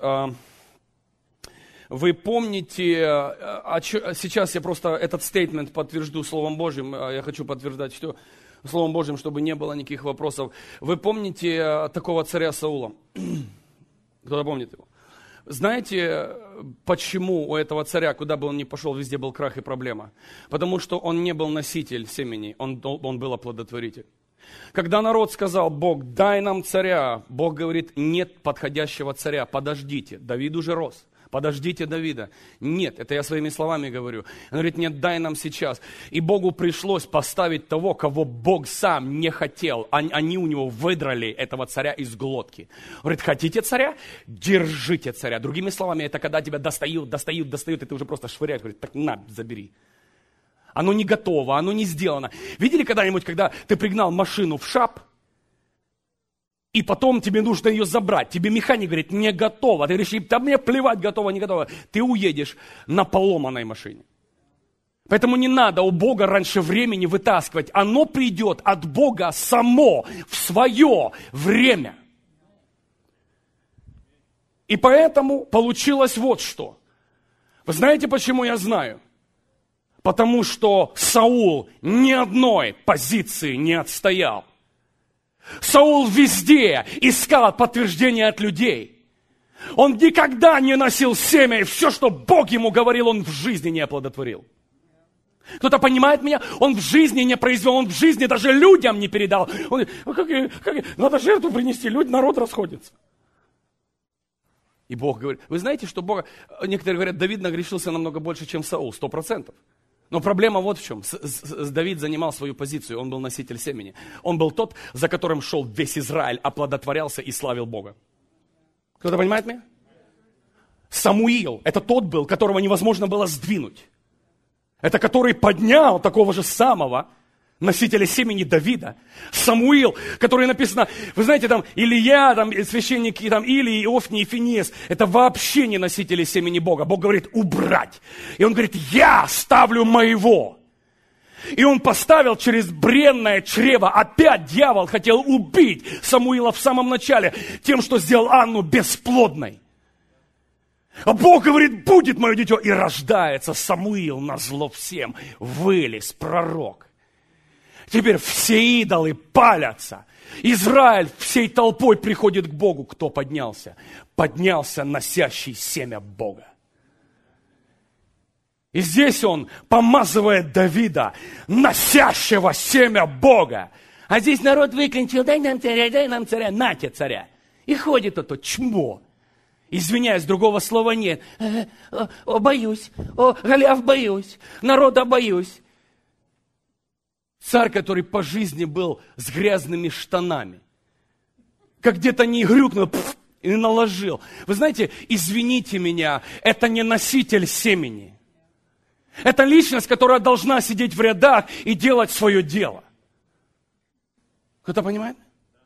Вы помните, сейчас я просто этот стейтмент подтвержду Словом Божьим, я хочу подтверждать все Словом Божьим, чтобы не было никаких вопросов. Вы помните такого царя Саула? Кто-то помнит его? Знаете, почему у этого царя, куда бы он ни пошел, везде был крах и проблема? Потому что он не был носитель семени, он, он был оплодотворитель. Когда народ сказал, Бог, дай нам царя, Бог говорит, нет подходящего царя, подождите, Давид уже рос. Подождите Давида. Нет, это я своими словами говорю. Он говорит, нет, дай нам сейчас. И Богу пришлось поставить того, кого Бог сам не хотел. Они, они у него выдрали этого царя из глотки. Он говорит, хотите царя? Держите царя. Другими словами, это когда тебя достают, достают, достают, и ты уже просто швыряешь. Говорит, так на, забери. Оно не готово, оно не сделано. Видели когда-нибудь, когда ты пригнал машину в шап, и потом тебе нужно ее забрать. Тебе механик говорит, не готово. Ты говоришь, да мне плевать, готово, не готово. Ты уедешь на поломанной машине. Поэтому не надо у Бога раньше времени вытаскивать. Оно придет от Бога само в свое время. И поэтому получилось вот что. Вы знаете, почему я знаю? Потому что Саул ни одной позиции не отстоял. Саул везде искал подтверждение от людей. Он никогда не носил семя, и все, что Бог ему говорил, он в жизни не оплодотворил. Кто-то понимает меня? Он в жизни не произвел, он в жизни даже людям не передал. Он, как, как, надо жертву принести, люди, народ расходится. И Бог говорит, вы знаете, что Бог, некоторые говорят, Давид нагрешился намного больше, чем Саул, сто процентов. Но проблема вот в чем. Давид занимал свою позицию, он был носитель семени. Он был тот, за которым шел весь Израиль, оплодотворялся и славил Бога. Кто-то понимает меня? Самуил, это тот был, которого невозможно было сдвинуть. Это который поднял такого же самого носителя семени Давида. Самуил, который написано, вы знаете, там Илия, там священники, там Илии, Иофни и Финес, это вообще не носители семени Бога. Бог говорит убрать. И он говорит, я ставлю моего. И он поставил через бренное чрево. Опять дьявол хотел убить Самуила в самом начале тем, что сделал Анну бесплодной. А Бог говорит, будет мое дитё. И рождается Самуил назло всем. Вылез пророк. Теперь все идолы палятся. Израиль всей толпой приходит к Богу. Кто поднялся? Поднялся носящий семя Бога. И здесь он помазывает Давида, носящего семя Бога. А здесь народ выклинчил, дай нам царя, дай нам царя, нате царя. И ходит это чмо. Извиняюсь, другого слова нет. О, о, боюсь, о, Голиаф, боюсь, народа боюсь. Царь, который по жизни был с грязными штанами. Как где-то не грюкнул пф, и наложил. Вы знаете, извините меня, это не носитель семени. Это личность, которая должна сидеть в рядах и делать свое дело. Кто-то понимает?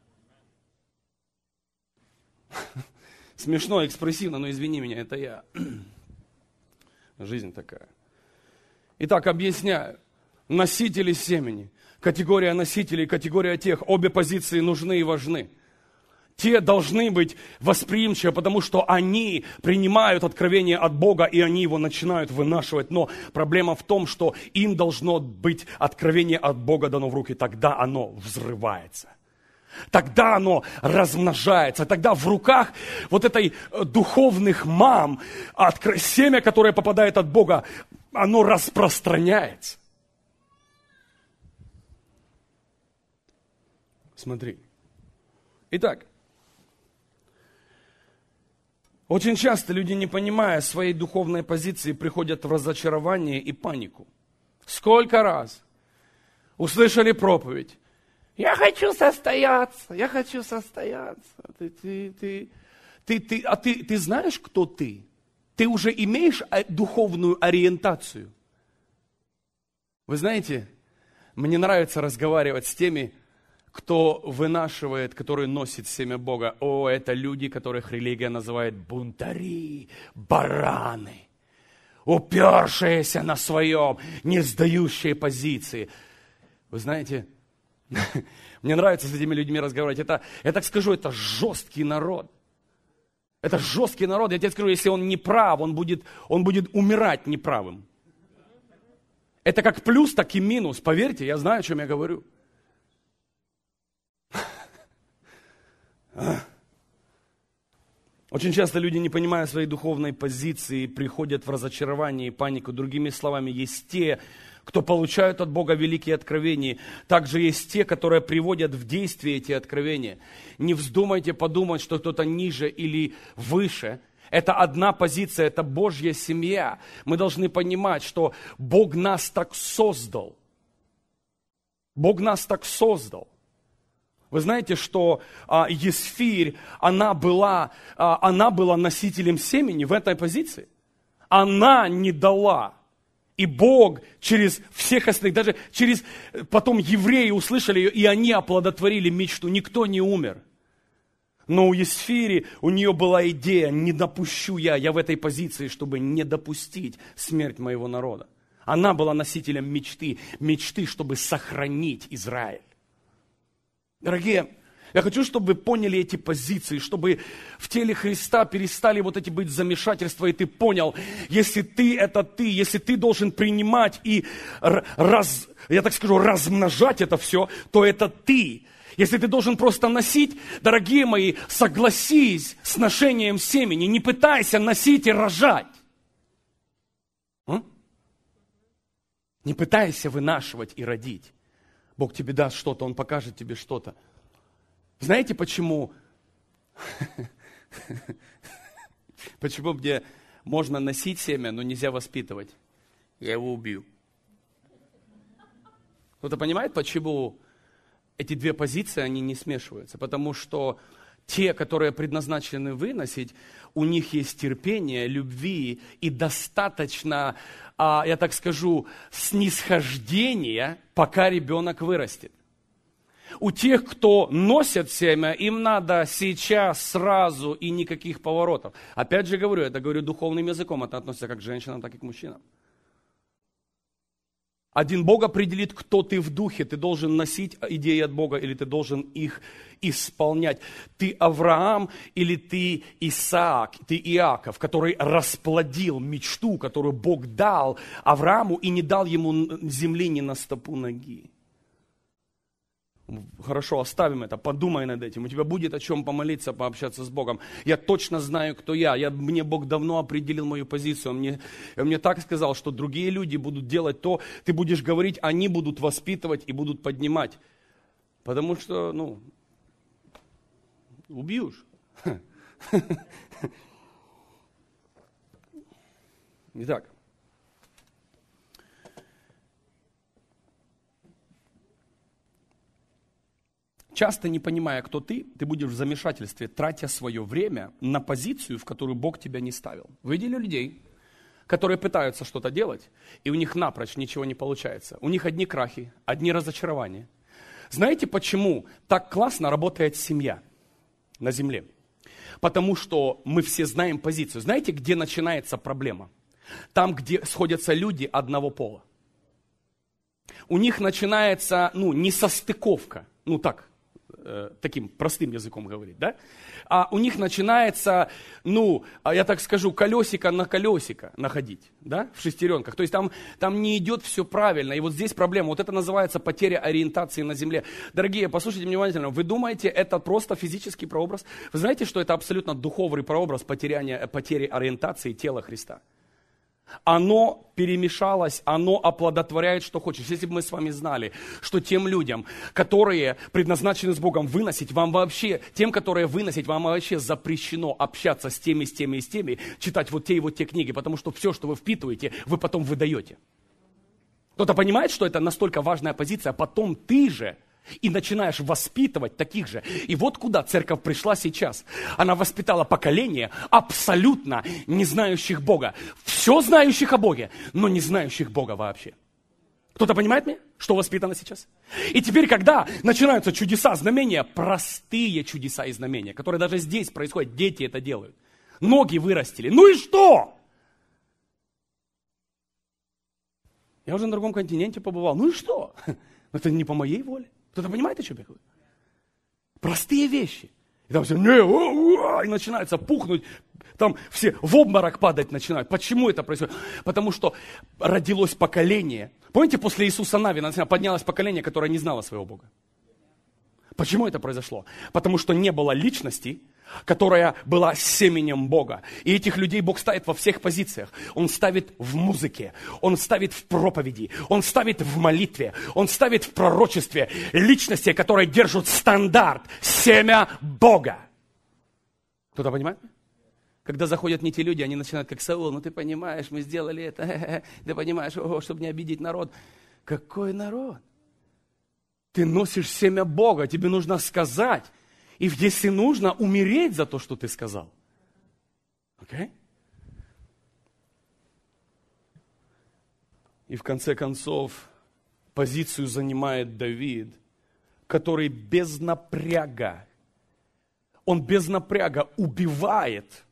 Смешно, экспрессивно, но извини меня, это я. Жизнь такая. Итак, объясняю. Носители семени. Категория носителей, категория тех. Обе позиции нужны и важны. Те должны быть восприимчивы, потому что они принимают откровение от Бога, и они его начинают вынашивать. Но проблема в том, что им должно быть откровение от Бога дано в руки. Тогда оно взрывается. Тогда оно размножается. Тогда в руках вот этой духовных мам семя, которое попадает от Бога, оно распространяется. Смотри. Итак, очень часто люди, не понимая своей духовной позиции, приходят в разочарование и панику. Сколько раз услышали проповедь? Я хочу состояться, я хочу состояться. Ты, ты, ты, ты, ты, а ты, ты знаешь, кто ты? Ты уже имеешь духовную ориентацию. Вы знаете, мне нравится разговаривать с теми, кто вынашивает, который носит семя Бога. О, это люди, которых религия называет бунтари, бараны, упершиеся на своем, не сдающие позиции. Вы знаете, мне нравится с этими людьми разговаривать. Это, я так скажу, это жесткий народ. Это жесткий народ. Я тебе скажу, если он не прав, он будет, он будет умирать неправым. Это как плюс, так и минус. Поверьте, я знаю, о чем я говорю. Очень часто люди, не понимая своей духовной позиции, приходят в разочарование и панику. Другими словами, есть те, кто получают от Бога великие откровения. Также есть те, которые приводят в действие эти откровения. Не вздумайте подумать, что кто-то ниже или выше. Это одна позиция, это Божья семья. Мы должны понимать, что Бог нас так создал. Бог нас так создал. Вы знаете, что а, Есфирь, она была, а, она была носителем семени в этой позиции. Она не дала. И Бог через всех остальных, даже через, потом евреи услышали ее, и они оплодотворили мечту. Никто не умер. Но у Есфири, у нее была идея, не допущу я, я в этой позиции, чтобы не допустить смерть моего народа. Она была носителем мечты, мечты, чтобы сохранить Израиль. Дорогие, я хочу, чтобы вы поняли эти позиции, чтобы в теле Христа перестали вот эти быть замешательства, и ты понял, если ты это ты, если ты должен принимать и, раз, я так скажу, размножать это все, то это ты. Если ты должен просто носить, дорогие мои, согласись с ношением семени, не пытайся носить и рожать. А? Не пытайся вынашивать и родить. Бог тебе даст что-то, Он покажет тебе что-то. Знаете, почему? Почему мне можно носить семя, но нельзя воспитывать? Я его убью. Кто-то понимает, почему эти две позиции, они не смешиваются? Потому что те, которые предназначены выносить, у них есть терпение, любви и достаточно, я так скажу, снисхождения, пока ребенок вырастет. У тех, кто носит семя, им надо сейчас, сразу и никаких поворотов. Опять же говорю, это говорю духовным языком, это относится как к женщинам, так и к мужчинам. Один Бог определит, кто ты в духе. Ты должен носить идеи от Бога или ты должен их исполнять. Ты Авраам или ты Исаак, ты Иаков, который расплодил мечту, которую Бог дал Аврааму и не дал ему земли ни на стопу ноги. Хорошо, оставим это, подумай над этим. У тебя будет о чем помолиться, пообщаться с Богом. Я точно знаю, кто я. я мне Бог давно определил мою позицию. Он мне, он мне так сказал, что другие люди будут делать то, ты будешь говорить, они будут воспитывать и будут поднимать. Потому что, ну, убьешь. Итак. Часто не понимая, кто ты, ты будешь в замешательстве, тратя свое время на позицию, в которую Бог тебя не ставил. Вы видели людей, которые пытаются что-то делать, и у них напрочь ничего не получается. У них одни крахи, одни разочарования. Знаете, почему так классно работает семья на земле? Потому что мы все знаем позицию. Знаете, где начинается проблема? Там, где сходятся люди одного пола. У них начинается, ну, несостыковка, ну так, таким простым языком говорить, да? А у них начинается, ну, я так скажу, колесико на колесико находить, да, в шестеренках. То есть там, там не идет все правильно. И вот здесь проблема. Вот это называется потеря ориентации на земле. Дорогие, послушайте внимательно. Вы думаете, это просто физический прообраз? Вы знаете, что это абсолютно духовный прообраз потеряния, потери ориентации тела Христа? Оно перемешалось, оно оплодотворяет, что хочешь. Если бы мы с вами знали, что тем людям, которые предназначены с Богом выносить, вам вообще, тем, которые выносить, вам вообще запрещено общаться с теми, с теми и с теми, читать вот те и вот те книги, потому что все, что вы впитываете, вы потом выдаете. Кто-то понимает, что это настолько важная позиция, а потом ты же и начинаешь воспитывать таких же. И вот куда церковь пришла сейчас. Она воспитала поколение абсолютно не знающих Бога. Все знающих о Боге, но не знающих Бога вообще. Кто-то понимает меня, что воспитано сейчас? И теперь, когда начинаются чудеса, знамения, простые чудеса и знамения, которые даже здесь происходят, дети это делают. Ноги вырастили. Ну и что? Я уже на другом континенте побывал. Ну и что? Это не по моей воле. Кто-то понимает, о чем я говорю? Простые вещи. И там все, не, о, о, и начинается пухнуть, там все в обморок падать начинают. Почему это происходит? Потому что родилось поколение. Помните, после Иисуса Навина поднялось поколение, которое не знало своего Бога. Почему это произошло? Потому что не было личности, которая была семенем Бога. И этих людей Бог ставит во всех позициях. Он ставит в музыке, Он ставит в проповеди, Он ставит в молитве, Он ставит в пророчестве личности, которые держат стандарт, семя Бога. Кто-то понимает? Когда заходят не те люди, они начинают как Саул, ну ты понимаешь, мы сделали это, ты понимаешь, о, чтобы не обидеть народ. Какой народ? Ты носишь семя Бога, тебе нужно сказать. И если нужно, умереть за то, что ты сказал. Окей? Okay? И в конце концов, позицию занимает Давид, который без напряга, он без напряга убивает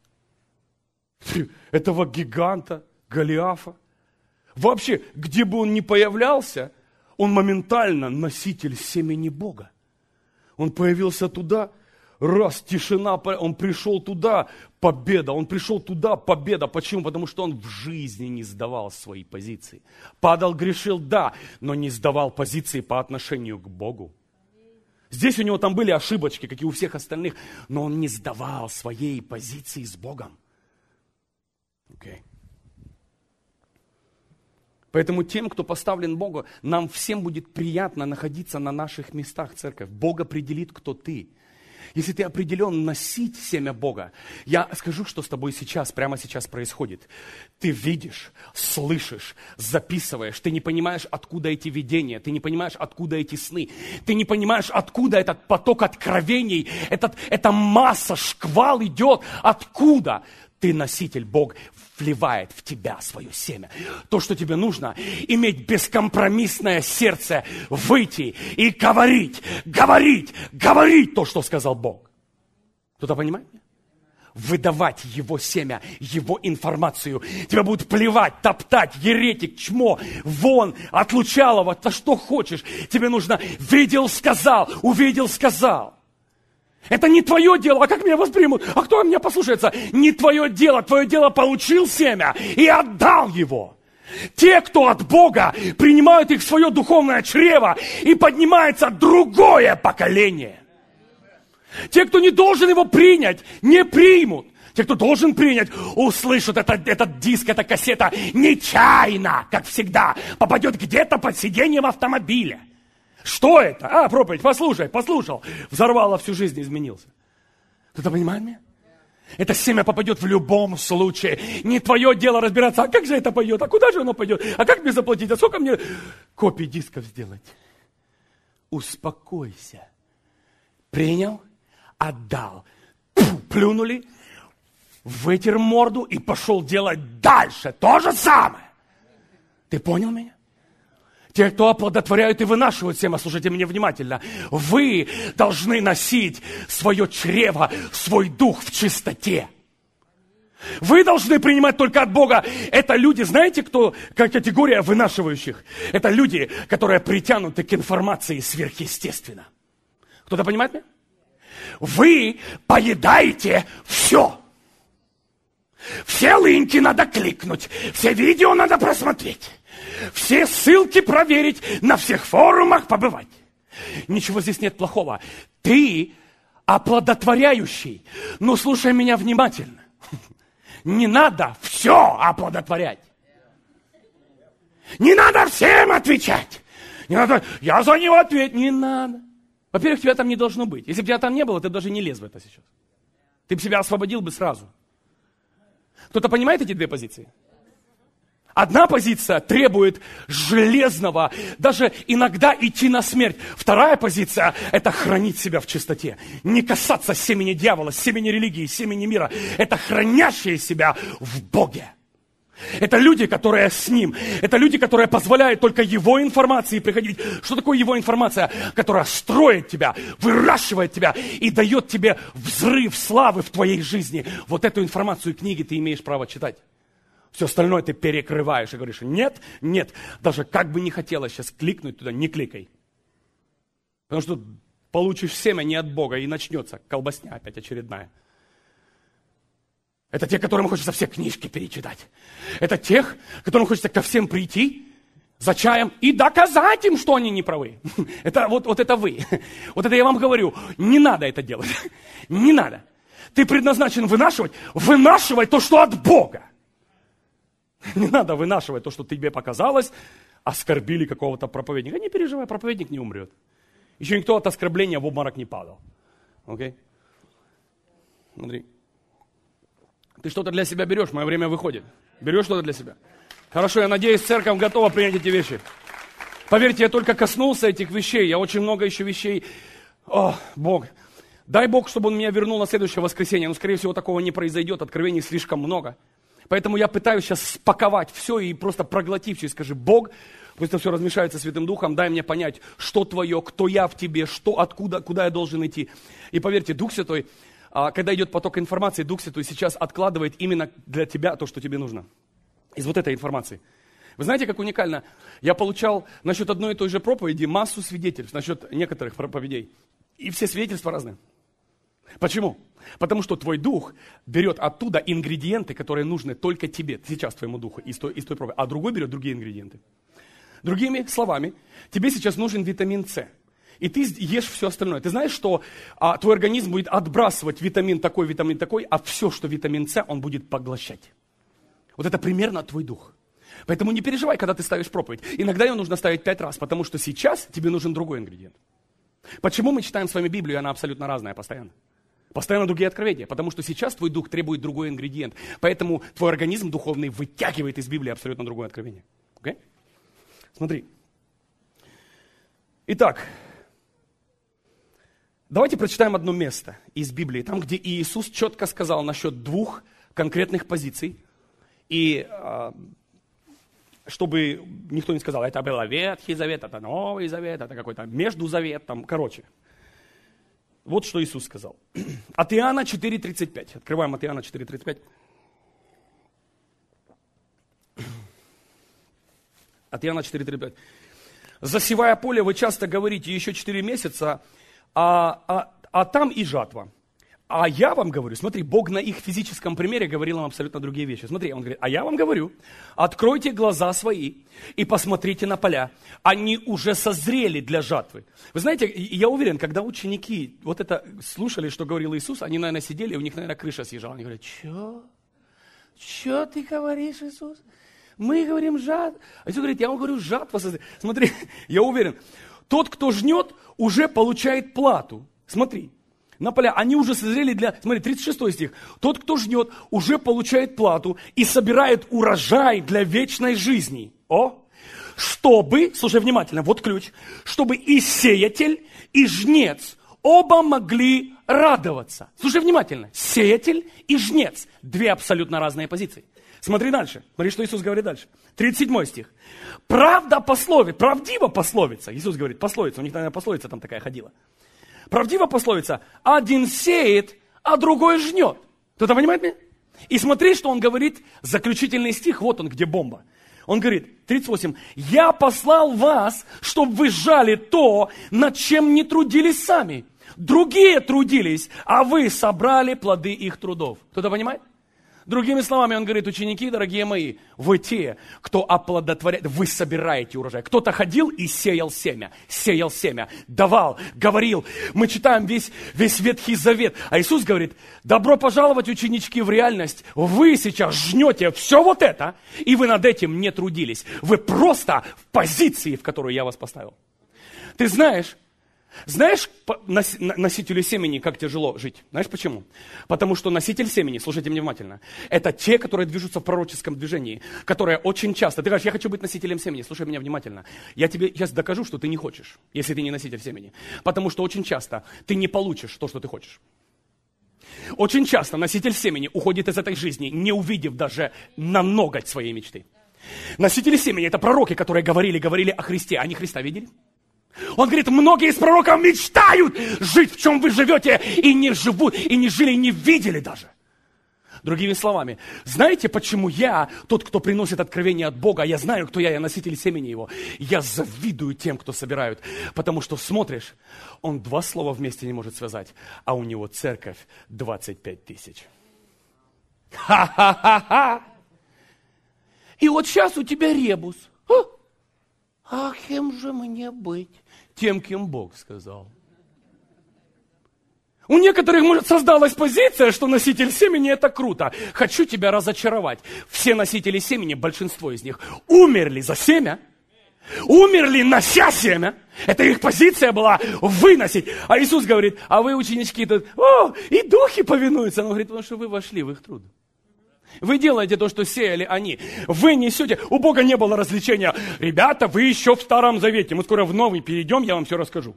этого гиганта Голиафа. Вообще, где бы он ни появлялся, он моментально носитель семени Бога. Он появился туда, раз, тишина, он пришел туда, победа, он пришел туда, победа. Почему? Потому что он в жизни не сдавал свои позиции. Падал, грешил, да, но не сдавал позиции по отношению к Богу. Здесь у него там были ошибочки, как и у всех остальных, но он не сдавал своей позиции с Богом. Окей. Поэтому тем, кто поставлен Богу, нам всем будет приятно находиться на наших местах, церковь. Бог определит, кто ты. Если ты определен носить семя Бога, я скажу, что с тобой сейчас, прямо сейчас происходит. Ты видишь, слышишь, записываешь, ты не понимаешь, откуда эти видения, ты не понимаешь, откуда эти сны, ты не понимаешь, откуда этот поток откровений, этот, эта масса, шквал идет, откуда. Ты носитель, Бог вливает в тебя свое семя. То, что тебе нужно, иметь бескомпромиссное сердце, выйти и говорить, говорить, говорить то, что сказал Бог. Кто-то понимает? Выдавать Его семя, Его информацию. Тебя будут плевать, топтать, еретик, чмо, вон, отлучалово, то что хочешь. Тебе нужно видел, сказал, увидел, сказал. Это не твое дело, а как меня воспримут? А кто меня послушается? Не твое дело, твое дело получил семя и отдал его. Те, кто от Бога, принимают их в свое духовное чрево, и поднимается другое поколение. Те, кто не должен его принять, не примут. Те, кто должен принять, услышат этот, этот диск, эта кассета нечаянно, как всегда, попадет где-то под сиденьем автомобиля. Что это? А, проповедь, послушай, послушал. Взорвало всю жизнь, изменился. Кто-то понимает меня? Это семя попадет в любом случае. Не твое дело разбираться, а как же это пойдет, а куда же оно пойдет, а как мне заплатить, а сколько мне копий дисков сделать? Успокойся. Принял, отдал. Пфу, плюнули, вытер морду и пошел делать дальше то же самое. Ты понял меня? Те, кто оплодотворяют и вынашивают семя, слушайте меня внимательно, вы должны носить свое чрево, свой дух в чистоте. Вы должны принимать только от Бога. Это люди, знаете, кто, как категория вынашивающих? Это люди, которые притянуты к информации сверхъестественно. Кто-то понимает меня? Вы поедаете все. Все линки надо кликнуть, все видео надо просмотреть. Все ссылки проверить, на всех форумах побывать. Ничего здесь нет плохого. Ты оплодотворяющий. Но слушай меня внимательно. Не надо все оплодотворять. Не надо всем отвечать. Не надо, я за него ответь. Не надо. Во-первых, тебя там не должно быть. Если бы тебя там не было, ты бы даже не лез в это сейчас. Ты бы себя освободил бы сразу. Кто-то понимает эти две позиции? Одна позиция требует железного, даже иногда идти на смерть. Вторая позиция – это хранить себя в чистоте. Не касаться семени дьявола, семени религии, семени мира. Это хранящие себя в Боге. Это люди, которые с Ним. Это люди, которые позволяют только Его информации приходить. Что такое Его информация? Которая строит тебя, выращивает тебя и дает тебе взрыв славы в твоей жизни. Вот эту информацию книги ты имеешь право читать. Все остальное ты перекрываешь и говоришь, нет, нет, даже как бы не хотелось сейчас кликнуть туда, не кликай. Потому что получишь семя не от Бога, и начнется колбасня опять очередная. Это те, которым хочется все книжки перечитать. Это тех, которым хочется ко всем прийти за чаем и доказать им, что они не правы. Это, вот, вот это вы. Вот это я вам говорю, не надо это делать. Не надо. Ты предназначен вынашивать, вынашивай то, что от Бога. Не надо вынашивать то, что тебе показалось, оскорбили какого-то проповедника. Не переживай, проповедник не умрет. Еще никто от оскорбления в обморок не падал. Окей? Смотри. Ты что-то для себя берешь, мое время выходит. Берешь что-то для себя? Хорошо, я надеюсь, церковь готова принять эти вещи. Поверьте, я только коснулся этих вещей. Я очень много еще вещей. О, Бог. Дай Бог, чтобы Он меня вернул на следующее воскресенье. Но, скорее всего, такого не произойдет. Откровений слишком много. Поэтому я пытаюсь сейчас спаковать все и просто проглотив. И скажи, Бог, пусть это все размешается Святым Духом, дай мне понять, что твое, кто я в тебе, что, откуда, куда я должен идти. И поверьте, Дух Святой, когда идет поток информации, Дух Святой сейчас откладывает именно для тебя то, что тебе нужно. Из вот этой информации. Вы знаете, как уникально? Я получал насчет одной и той же проповеди массу свидетельств, насчет некоторых проповедей. И все свидетельства разные. Почему? Потому что твой дух берет оттуда ингредиенты, которые нужны только тебе, сейчас твоему духу, из той, из той проповеди, а другой берет другие ингредиенты. Другими словами, тебе сейчас нужен витамин С. И ты ешь все остальное. Ты знаешь, что а, твой организм будет отбрасывать витамин такой, витамин такой, а все, что витамин С, он будет поглощать. Вот это примерно твой дух. Поэтому не переживай, когда ты ставишь проповедь. Иногда ее нужно ставить пять раз, потому что сейчас тебе нужен другой ингредиент. Почему мы читаем с вами Библию, и она абсолютно разная постоянно? Постоянно другие откровения, потому что сейчас твой дух требует другой ингредиент. Поэтому твой организм духовный вытягивает из Библии абсолютно другое откровение. Okay? Смотри. Итак, давайте прочитаем одно место из Библии, там, где Иисус четко сказал насчет двух конкретных позиций. И чтобы никто не сказал, это был Ветхий Завет, это Новый Завет, это какой-то Междузавет, там, короче. Вот что Иисус сказал. От Иоанна четыре тридцать пять. Открываем от Иоанна четыре тридцать пять. От Иоанна четыре тридцать пять. «Засевая поле, вы часто говорите, еще четыре месяца, а, а, а там и жатва. А я вам говорю», смотри, Бог на их физическом примере говорил им абсолютно другие вещи. Смотри, он говорит, а я вам говорю, откройте глаза свои и посмотрите на поля. Они уже созрели для жатвы. Вы знаете, я уверен, когда ученики вот это слушали, что говорил Иисус, они, наверное, сидели, у них, наверное, крыша съезжала. Они говорят, что? Что ты говоришь, Иисус? Мы говорим жатва. А Иисус говорит, я вам говорю, жатва созрела. Смотри, я уверен, тот, кто жнет, уже получает плату. Смотри. На поля, они уже созрели для... Смотри, тридцать шестой стих. Тот, кто жнет, уже получает плату и собирает урожай для вечной жизни. О! Чтобы, слушай внимательно, вот ключ, чтобы и сеятель, и жнец оба могли радоваться. Слушай внимательно. Сеятель и жнец. Две абсолютно разные позиции. Смотри дальше. Смотри, что Иисус говорит дальше. тридцать седьмой стих. Правда пословица, правдива пословица. Иисус говорит, пословица. У них, наверное, пословица там такая ходила. Правдива пословица, один сеет, а другой жнет. Кто-то понимает меня? И смотри, что он говорит, заключительный стих, вот он, где бомба. Он говорит, тридцать восемь, я послал вас, чтобы вы жали то, над чем не трудились сами. Другие трудились, а вы собрали плоды их трудов. Кто-то понимает? Другими словами, он говорит, ученики, дорогие мои, вы те, кто оплодотворяет, вы собираете урожай. Кто-то ходил и сеял семя, сеял семя, давал, говорил. Мы читаем весь, весь Ветхий Завет. А Иисус говорит, добро пожаловать, ученички, в реальность. Вы сейчас жнете все вот это, и вы над этим не трудились. Вы просто в позиции, в которую я вас поставил. Ты знаешь, Знаешь, носителю семени как тяжело жить? Знаешь почему? Потому что носитель семени, слушайте меня внимательно, это те, которые движутся в пророческом движении, которые очень часто, ты говоришь, я хочу быть носителем семени, слушай меня внимательно, я тебе сейчас докажу, что ты не хочешь, если ты не носитель семени, потому что очень часто ты не получишь то, что ты хочешь. Очень часто носитель семени уходит из этой жизни, не увидев даже на ноготь своей мечты. Носители семени это пророки, которые говорили, говорили о Христе, они Христа видели? Он говорит, многие из пророков мечтают жить, в чем вы живете, и не живут, и не жили, и не видели даже. Другими словами, знаете, почему я, тот, кто приносит откровение от Бога, я знаю, кто я, я носитель семени Его, я завидую тем, кто собирают, потому что смотришь, он два слова вместе не может связать, а у него церковь двадцать пять тысяч. Ха-ха-ха-ха! И вот сейчас у тебя ребус. А кем же мне быть? Тем, кем Бог сказал. У некоторых, может, создалась позиция, что носитель семени это круто. Хочу тебя разочаровать. Все носители семени, большинство из них, умерли за семя. Умерли, нося семя. Это их позиция была выносить. А Иисус говорит, а вы, ученички, тут, о, и духи повинуются. Он говорит, потому что вы вошли в их труд. Вы делаете то, что сеяли они. Вы несете. У Бога не было развлечения. Ребята, вы еще в Старом Завете. Мы скоро в Новый перейдем, я вам все расскажу.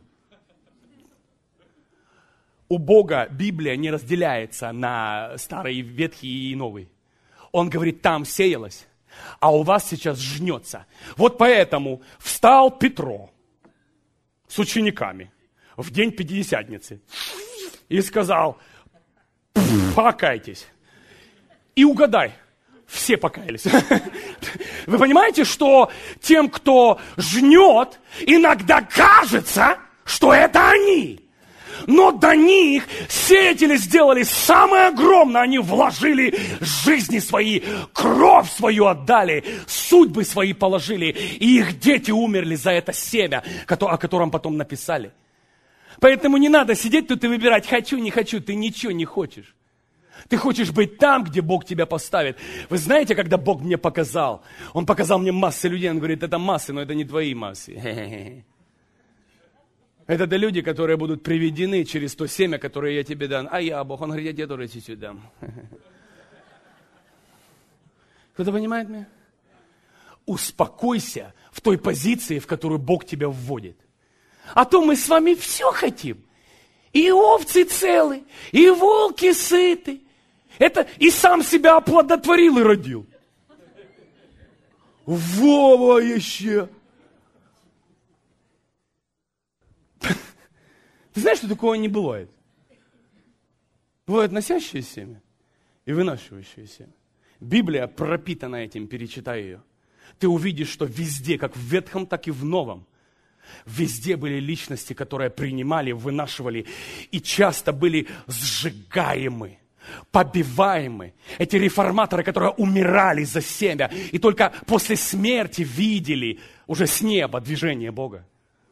У Бога Библия не разделяется на Старый, Ветхий и Новый. Он говорит, там сеялось, а у вас сейчас жнется. Вот поэтому встал Петро с учениками в день Пятидесятницы и сказал, покайтесь. И угадай, все покаялись. Вы понимаете, что тем, кто жнет, иногда кажется, что это они. Но до них сеятели сделали самое огромное. Они вложили жизни свои, кровь свою отдали, судьбы свои положили. И их дети умерли за это семя, о котором потом написали. Поэтому не надо сидеть тут и выбирать, хочу, не хочу. Ты ничего не хочешь. Ты хочешь быть там, где Бог тебя поставит. Вы знаете, когда Бог мне показал? Он показал мне массы людей. Он говорит, это массы, но это не твои массы. Это те люди, которые будут приведены через то семя, которое я тебе дам. А я, Бог, Он говорит, я тебе тоже чуть-чуть дам. Кто-то понимает меня? Успокойся в той позиции, в которую Бог тебя вводит. А то мы с вами все хотим. И овцы целы, и волки сыты. Это и сам себя оплодотворил и родил. Вова еще. Ты знаешь, что такого не бывает? Бывает носящее семя и вынашивающее семя. Библия пропитана этим, перечитай ее. Ты увидишь, что везде, как в Ветхом, так и в Новом, везде были личности, которые принимали, вынашивали и часто были сжигаемы, побиваемы. Эти реформаторы, которые умирали за семя и только после смерти видели уже с неба движение Бога.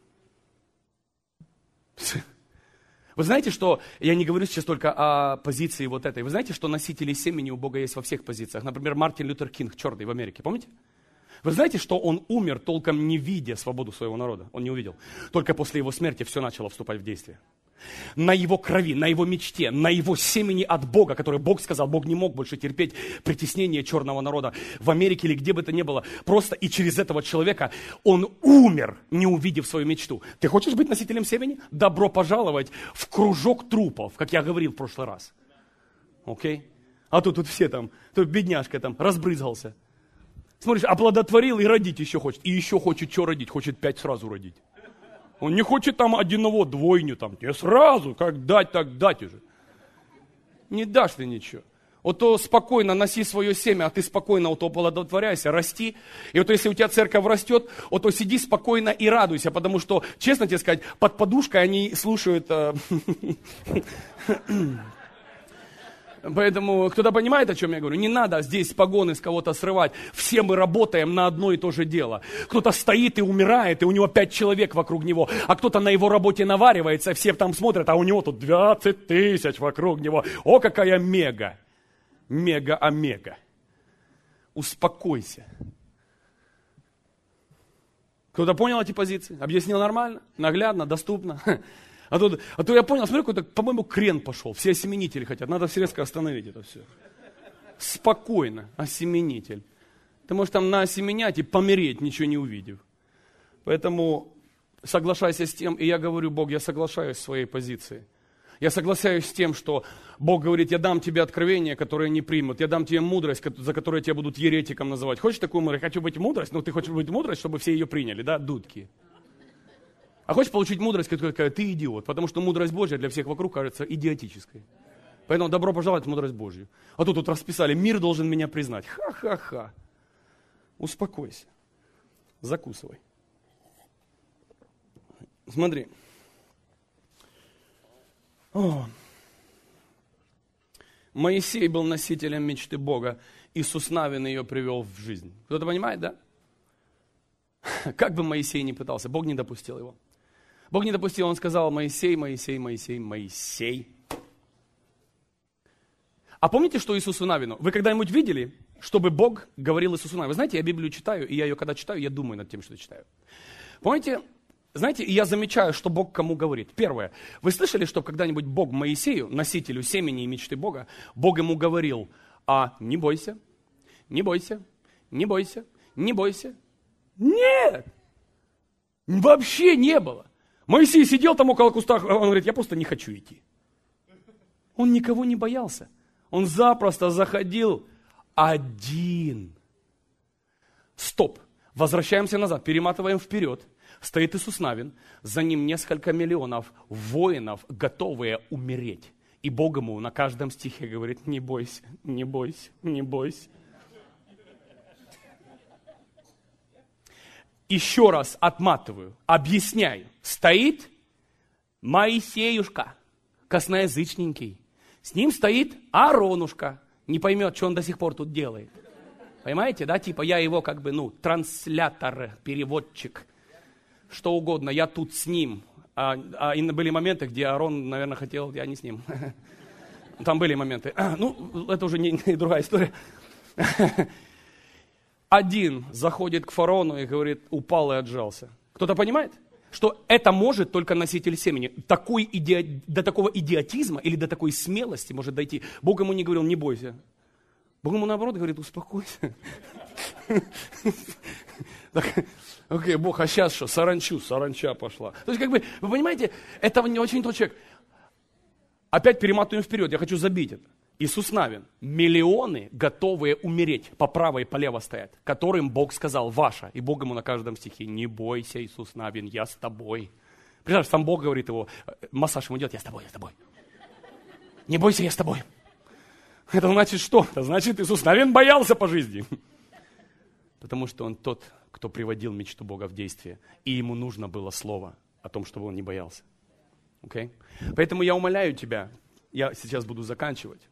Вы знаете, что, я не говорю сейчас только о позиции вот этой, вы знаете, что носители семени у Бога есть во всех позициях. Например, Мартин Лютер Кинг, черный в Америке, помните? Вы знаете, что он умер, толком не видя свободу своего народа? Он не увидел. Только после его смерти все начало вступать в действие. На его крови, на его мечте, на его семени от Бога, который Бог сказал, Бог не мог больше терпеть притеснение черного народа в Америке или где бы то ни было. Просто и через этого человека он умер, не увидев свою мечту. Ты хочешь быть носителем семени? Добро пожаловать в кружок трупов, как я говорил в прошлый раз. Окей? А то тут все там, тут бедняжка там разбрызгался. Смотришь, оплодотворил и родить еще хочет. И еще хочет что родить? Хочет пять сразу родить. Он не хочет там одного, двойню там. Не сразу, как дать, так дать уже. Не дашь ты ничего. Вот то спокойно носи свое семя, а ты спокойно вот то оплодотворяйся, расти. И вот если у тебя церковь растет, вот то сиди спокойно и радуйся, потому что, честно тебе сказать, под подушкой они слушают... Поэтому, кто-то понимает, о чем я говорю? Не надо здесь погоны с кого-то срывать. Все мы работаем на одно и то же дело. Кто-то стоит и умирает, и у него пять человек вокруг него. А кто-то на его работе наваривается, все там смотрят, а у него тут двадцать тысяч вокруг него. О, какая мега! Мега-омега. Успокойся. Кто-то понял эти позиции? Объяснил нормально? Наглядно? Доступно? А то, а то я понял, смотри, какой-то, по-моему, крен пошел. Все осеменители хотят. Надо все резко остановить это все. Спокойно, осеменитель. Ты можешь там наосеменять и помереть, ничего не увидев. Поэтому соглашайся с тем, и я говорю, Бог, я соглашаюсь с своей позицией. Я соглашаюсь с тем, что Бог говорит, я дам тебе откровения, которые не примут. Я дам тебе мудрость, за которую тебя будут еретиком называть. Хочешь такую мудрость? Хочу быть мудрость, но ты хочешь быть мудрость, чтобы все ее приняли, да, дудки. А хочешь получить мудрость, которая такая, ты идиот, потому что мудрость Божья для всех вокруг кажется идиотической. Поэтому добро пожаловать в мудрость Божью. А тут тут расписали, мир должен меня признать. Ха-ха-ха. Успокойся. Закусывай. Смотри. О. Моисей был носителем мечты Бога. Иисус Навин ее привел в жизнь. Кто-то понимает, да? Как бы Моисей ни пытался, Бог не допустил его. Бог не допустил, он сказал, Моисей, Моисей, Моисей, Моисей. А помните, что Иисусу Навину? Вы когда-нибудь видели, чтобы Бог говорил Иисусу Навину? Вы знаете, я Библию читаю, и я ее когда читаю, я думаю над тем, что читаю. Помните, знаете, и я замечаю, что Бог кому говорит. Первое, вы слышали, что когда-нибудь Бог Моисею, носителю семени и мечты Бога, Бог ему говорил, а не бойся, не бойся, не бойся, не бойся. Нет! Вообще не было. Моисей сидел там около куста, он говорит, я просто не хочу идти. Он никого не боялся. Он запросто заходил один. Стоп. Возвращаемся назад, перематываем вперед. Стоит Иисус Навин, за ним несколько миллионов воинов, готовые умереть. И Бог ему на каждом стихе говорит, не бойся, не бойся, не бойся. Еще раз отматываю, объясняю. Стоит Моисеюшка, косноязычненький. С ним стоит Ааронушка. Не поймет, что он до сих пор тут делает. Понимаете, да? Типа я его как бы, ну, транслятор, переводчик, что угодно. Я тут с ним. А, а и были моменты, где Аарон, наверное, хотел, я не с ним. Там были моменты. Ну, это уже не, не другая история. Один заходит к фараону и говорит, упал и отжался. Кто-то понимает? что это может только носитель семени. Такой иди... До такого идиотизма или до такой смелости может дойти. Бог ему не говорил, не бойся. Бог ему наоборот говорит, успокойся. Окей, Бог, а сейчас что? Саранчу, саранча пошла. То есть, как бы, вы понимаете, это не очень тот человек. Опять перематываем вперед, я хочу забить это. Иисус Навин. Миллионы, готовые умереть, по право и по лево стоят, которым Бог сказал, ваша. И Бог ему на каждом стихе, не бойся, Иисус Навин, я с тобой. Представляешь, сам Бог говорит его, массаж ему делает, я с тобой, я с тобой. Не бойся, я с тобой. Это значит что? Это значит, Иисус Навин боялся по жизни. Потому что он тот, кто приводил мечту Бога в действие. И ему нужно было слово о том, чтобы он не боялся. Okay? Поэтому я умоляю тебя, я сейчас буду заканчивать.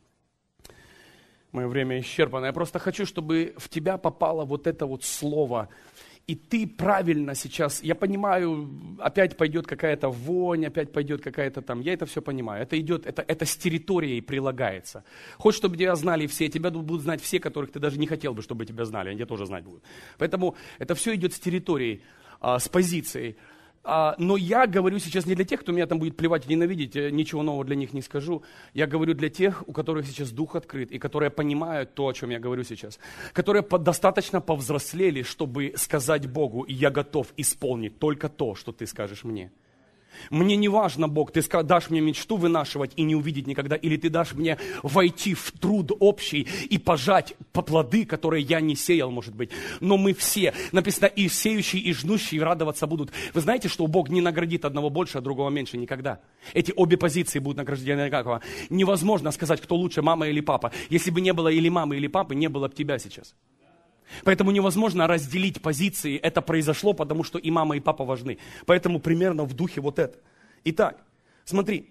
Мое время исчерпано. Я просто хочу, чтобы в тебя попало вот это вот слово. И ты правильно сейчас, я понимаю, опять пойдет какая-то вонь, опять пойдет какая-то там, я это все понимаю. Это идет, это, это с территорией прилагается. Хочешь, чтобы тебя знали все, тебя будут знать все, которых ты даже не хотел бы, чтобы тебя знали, они тебя тоже знать будут. Поэтому это все идет с территорией, с позицией. Но я говорю сейчас не для тех, кто меня там будет плевать и ненавидеть, ничего нового для них не скажу. Я говорю для тех, у которых сейчас дух открыт, и которые понимают то, о чем я говорю сейчас. Которые достаточно повзрослели, чтобы сказать Богу, я готов исполнить только то, что ты скажешь мне. Мне не важно, Бог, ты дашь мне мечту вынашивать и не увидеть никогда, или ты дашь мне войти в труд общий и пожать по плоды, которые я не сеял, может быть. Но мы все, написано, и сеющие, и жнущие радоваться будут. Вы знаете, что Бог не наградит одного больше, а другого меньше никогда. Эти обе позиции будут награждены одинаково. Невозможно сказать, кто лучше, мама или папа. Если бы не было или мамы, или папы, не было бы тебя сейчас. Поэтому невозможно разделить позиции. Это произошло, потому что и мама, и папа важны. Поэтому примерно в духе вот это. Итак, смотри.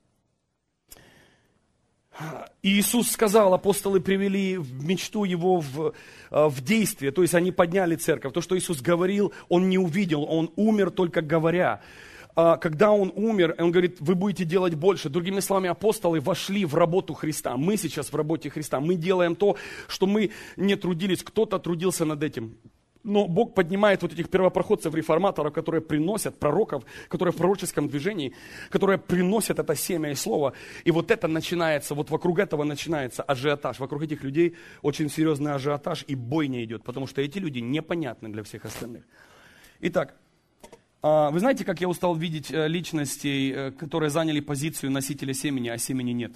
Иисус сказал, апостолы привели в мечту его в, в действие. То есть они подняли церковь. То, что Иисус говорил, он не увидел. Он умер только говоря. Когда он умер, он говорит, вы будете делать больше. Другими словами, апостолы вошли в работу Христа. Мы сейчас в работе Христа. Мы делаем то, что мы не трудились. Кто-то трудился над этим. Но Бог поднимает вот этих первопроходцев, реформаторов, которые приносят пророков, которые в пророческом движении, которые приносят это семя и слово. И вот это начинается, вот вокруг этого начинается ажиотаж. Вокруг этих людей очень серьезный ажиотаж и бойня идет, потому что эти люди непонятны для всех остальных. Итак, вы знаете, как я устал видеть личностей, которые заняли позицию носителя семени, а семени нет?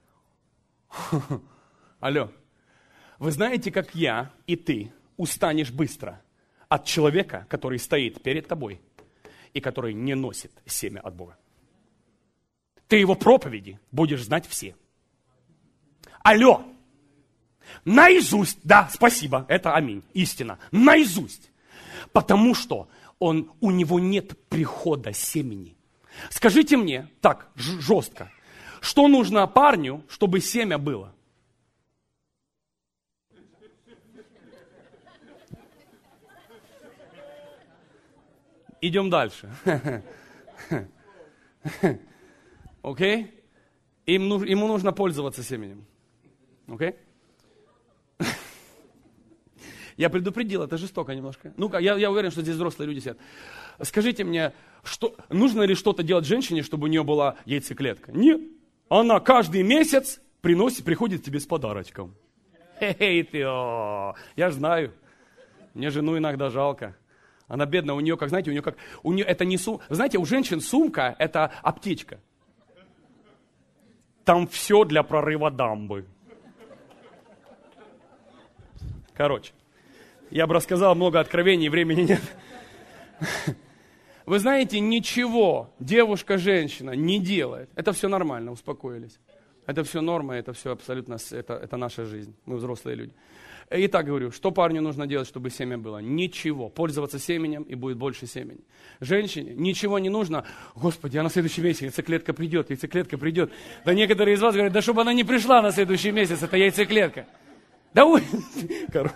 Алло. Вы знаете, как я и ты устанешь быстро от человека, который стоит перед тобой и который не носит семя от Бога? Ты его проповеди будешь знать все. Алло. Наизусть. Да, спасибо. Это аминь. Истина. Наизусть. Потому что Он, у него нет прихода семени. Скажите мне, так, жестко, что нужно парню, чтобы семя было? Идем дальше. Окей? Okay? Ему нужно пользоваться семенем. Окей? Okay? Я предупредил, это жестоко немножко. Ну-ка, я, я уверен, что здесь взрослые люди сидят. Скажите мне, что, нужно ли что-то делать женщине, чтобы у нее была яйцеклетка? Нет. Она каждый месяц приносит, приходит тебе с подарочком. Эй, ты, о, я же знаю. Мне жену иногда жалко. Она бедная, у нее, как, знаете, у нее как, у нее это не сумка. Знаете, у женщин сумка это аптечка. Там все для прорыва дамбы. Короче. Я бы рассказал много откровений, времени нет. Вы знаете, ничего девушка, женщина не делает. Это все нормально, успокоились. Это все норма, это все абсолютно, это, это наша жизнь. Мы взрослые люди. Итак, говорю, что парню нужно делать, чтобы семя было? Ничего. Пользоваться семенем, и будет больше семени. Женщине ничего не нужно. Господи, а на следующий месяц яйцеклетка придет, яйцеклетка придет. Да некоторые из вас говорят, да чтобы она не пришла на следующий месяц, это яйцеклетка. Да ой, короче.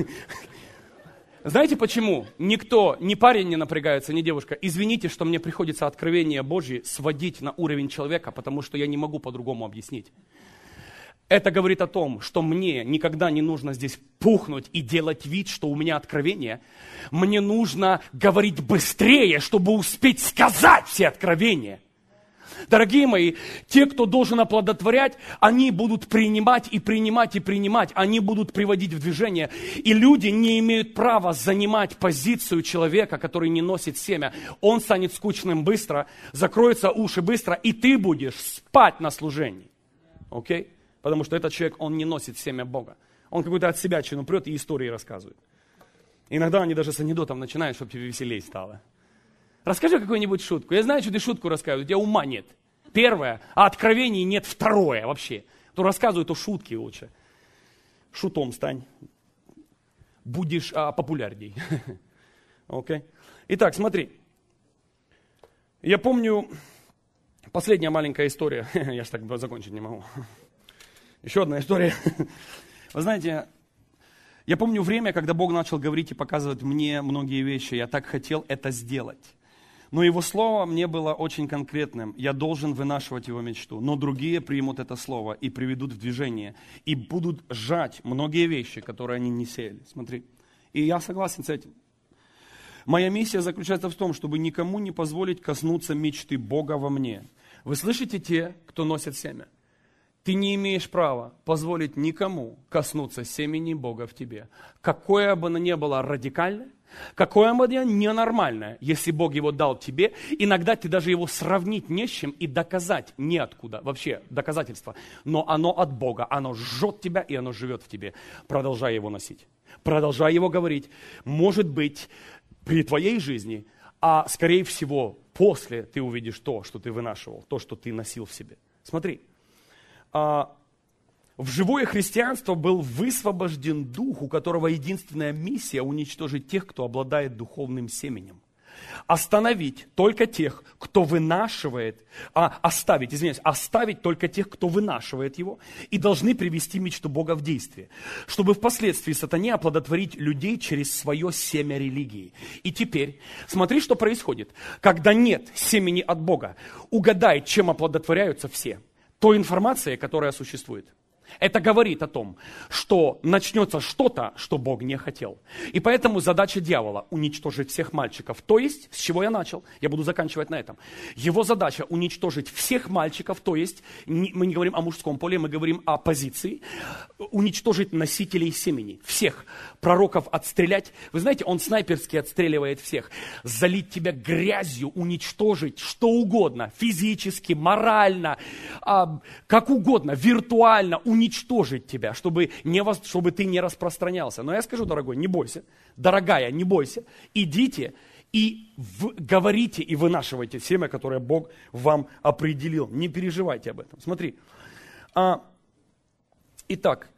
Знаете почему? Никто, ни парень не напрягается, ни девушка. Извините, что мне приходится откровение Божье сводить на уровень человека, потому что я не могу по-другому объяснить. Это говорит о том, что мне никогда не нужно здесь пухнуть и делать вид, что у меня откровение. Мне нужно говорить быстрее, чтобы успеть сказать все откровения. Дорогие мои, те, кто должен оплодотворять, они будут принимать и принимать и принимать. Они будут приводить в движение. И люди не имеют права занимать позицию человека, который не носит семя. Он станет скучным быстро, закроются уши быстро, и ты будешь спать на служении. Окей? Okay? Потому что этот человек, он не носит семя Бога. Он какой-то от себя чину прет и истории рассказывает. Иногда они даже с анекдотом начинают, чтобы тебе веселее стало. Расскажи какую-нибудь шутку. Я знаю, что ты шутку рассказываешь, у тебя ума нет. Первое, а откровений нет второе вообще. То рассказывай, то шутки лучше. Шутом стань. Будешь а, популярней. Окей? Okay? Итак, смотри. Я помню, последняя маленькая история. Я же так закончить не могу. Еще одна история. Вы знаете, я помню время, когда Бог начал говорить и показывать мне многие вещи. Я так хотел это сделать. Но Его слово мне было очень конкретным. Я должен вынашивать Его мечту. Но другие примут это слово и приведут в движение. И будут сжать многие вещи, которые они не сеяли. Смотри. И я согласен с этим. Моя миссия заключается в том, чтобы никому не позволить коснуться мечты Бога во мне. Вы слышите те, кто носит семя? Ты не имеешь права позволить никому коснуться семени Бога в тебе. Какое бы оно ни было радикальное, какое бы оно ни ненормальное, если Бог его дал тебе, иногда ты даже его сравнить не с чем и доказать неоткуда. Вообще доказательство. Но оно от Бога, оно жжет тебя и оно живет в тебе. Продолжай его носить. Продолжай его говорить. Может быть, при твоей жизни, а скорее всего, после ты увидишь то, что ты вынашивал, то, что ты носил в себе. Смотри. В живое христианство был высвобожден дух, у которого единственная миссия уничтожить тех, кто обладает духовным семенем. Остановить только тех, кто вынашивает, а, оставить, извиняюсь, оставить только тех, кто вынашивает его, и должны привести мечту Бога в действие, чтобы впоследствии сатане оплодотворить людей через свое семя религии. И теперь, смотри, что происходит. Когда нет семени от Бога, угадай, чем оплодотворяются все. Той информацией, которая существует. Это говорит о том, что начнется что-то, что Бог не хотел. И поэтому задача дьявола – уничтожить всех мальчиков. То есть, с чего я начал, я буду заканчивать на этом. Его задача – уничтожить всех мальчиков, то есть, мы не говорим о мужском поле, мы говорим о позиции. Уничтожить носителей семени, всех пророков отстрелять. Вы знаете, он снайперски отстреливает всех. Залить тебя грязью, уничтожить что угодно, физически, морально, как угодно, виртуально, уничтожить тебя, чтобы, не, чтобы ты не распространялся. Но я скажу, дорогой, не бойся, дорогая, не бойся, идите и в, говорите и вынашивайте семя, которое Бог вам определил. Не переживайте об этом. Смотри. А, итак,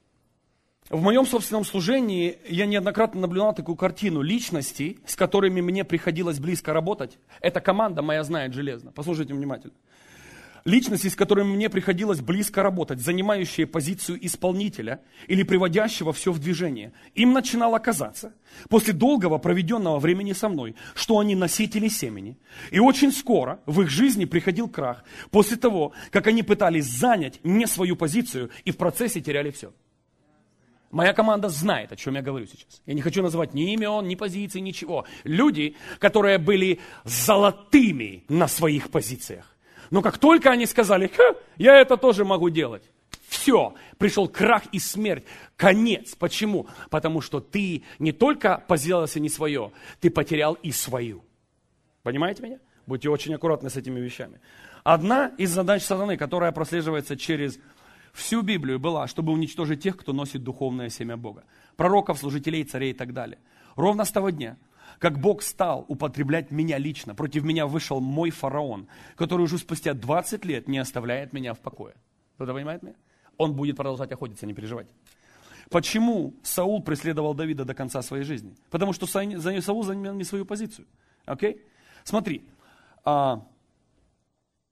в моем собственном служении я неоднократно наблюдал такую картину личностей, с которыми мне приходилось близко работать. Эта команда моя знает железно. Послушайте внимательно. Личности, с которыми мне приходилось близко работать, занимающие позицию исполнителя или приводящего все в движение. Им начинало казаться, после долгого проведенного времени со мной, что они носители семени. И очень скоро в их жизни приходил крах, после того, как они пытались занять не свою позицию и в процессе теряли все. Моя команда знает, о чем я говорю сейчас. Я не хочу называть ни имен, ни позиций, ничего. Люди, которые были золотыми на своих позициях. Но как только они сказали, ха, я это тоже могу делать, все, пришел крах и смерть, конец. Почему? Потому что ты не только позировался не свое, ты потерял и свою. Понимаете меня? Будьте очень аккуратны с этими вещами. Одна из задач сатаны, которая прослеживается через всю Библию, была, чтобы уничтожить тех, кто носит духовное семя Бога. Пророков, служителей, царей и так далее. Ровно с того дня, как Бог стал употреблять меня лично, против меня вышел мой фараон, который уже спустя двадцать лет не оставляет меня в покое. Кто-то понимает меня? Он будет продолжать охотиться, не переживайте. Почему Саул преследовал Давида до конца своей жизни? Потому что Саул занял не свою позицию. Окей? Смотри. А,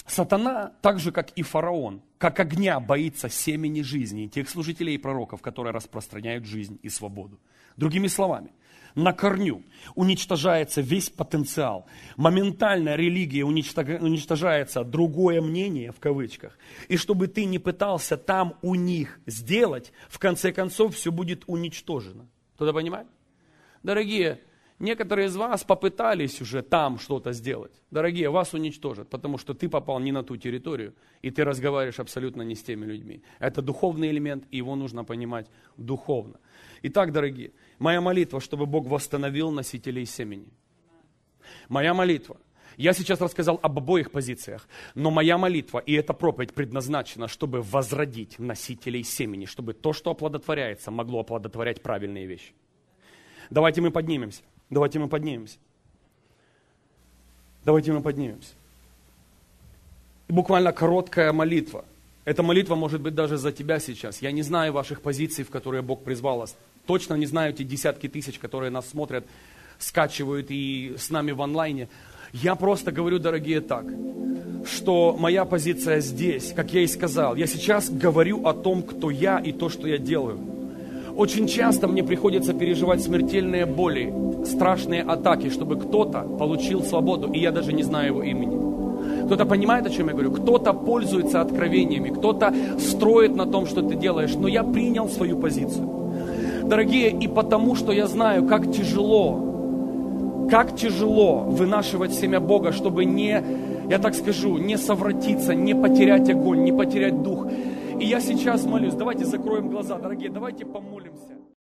Сатана, так же, как и фараон, как огня боится семени жизни тех служителей и пророков, которые распространяют жизнь и свободу. Другими словами, на корню уничтожается весь потенциал. Моментально религия уничтожается другое мнение, в кавычках. И чтобы ты не пытался там у них сделать, в конце концов все будет уничтожено. Кто-то понимает? Дорогие, некоторые из вас попытались уже там что-то сделать. Дорогие, вас уничтожат, потому что ты попал не на ту территорию, и ты разговариваешь абсолютно не с теми людьми. Это духовный элемент, и его нужно понимать духовно. Итак, дорогие, моя молитва, чтобы Бог восстановил носителей семени. Моя молитва. Я сейчас рассказал об обоих позициях, но моя молитва и эта проповедь предназначена, чтобы возродить носителей семени, чтобы то, что оплодотворяется, могло оплодотворять правильные вещи. Давайте мы поднимемся. Давайте мы поднимемся. Давайте мы поднимемся. И буквально короткая молитва. Эта молитва может быть даже за тебя сейчас. Я не знаю ваших позиций, в которые Бог призвал вас. Точно не знаю те десятки тысяч, которые нас смотрят, скачивают и с нами в онлайне. Я просто говорю, дорогие, так, что моя позиция здесь, как я и сказал, я сейчас говорю о том, кто я и то, что я делаю. Очень часто мне приходится переживать смертельные боли, страшные атаки, чтобы кто-то получил свободу, и я даже не знаю его имени. Кто-то понимает, о чем я говорю? Кто-то пользуется откровениями, кто-то строит на том, что ты делаешь, но я принял свою позицию. Дорогие, и потому, что я знаю, как тяжело, как тяжело вынашивать семя Бога, чтобы не, я так скажу, не совратиться, не потерять огонь, не потерять дух. И я сейчас молюсь, давайте закроем глаза, дорогие, давайте помолимся.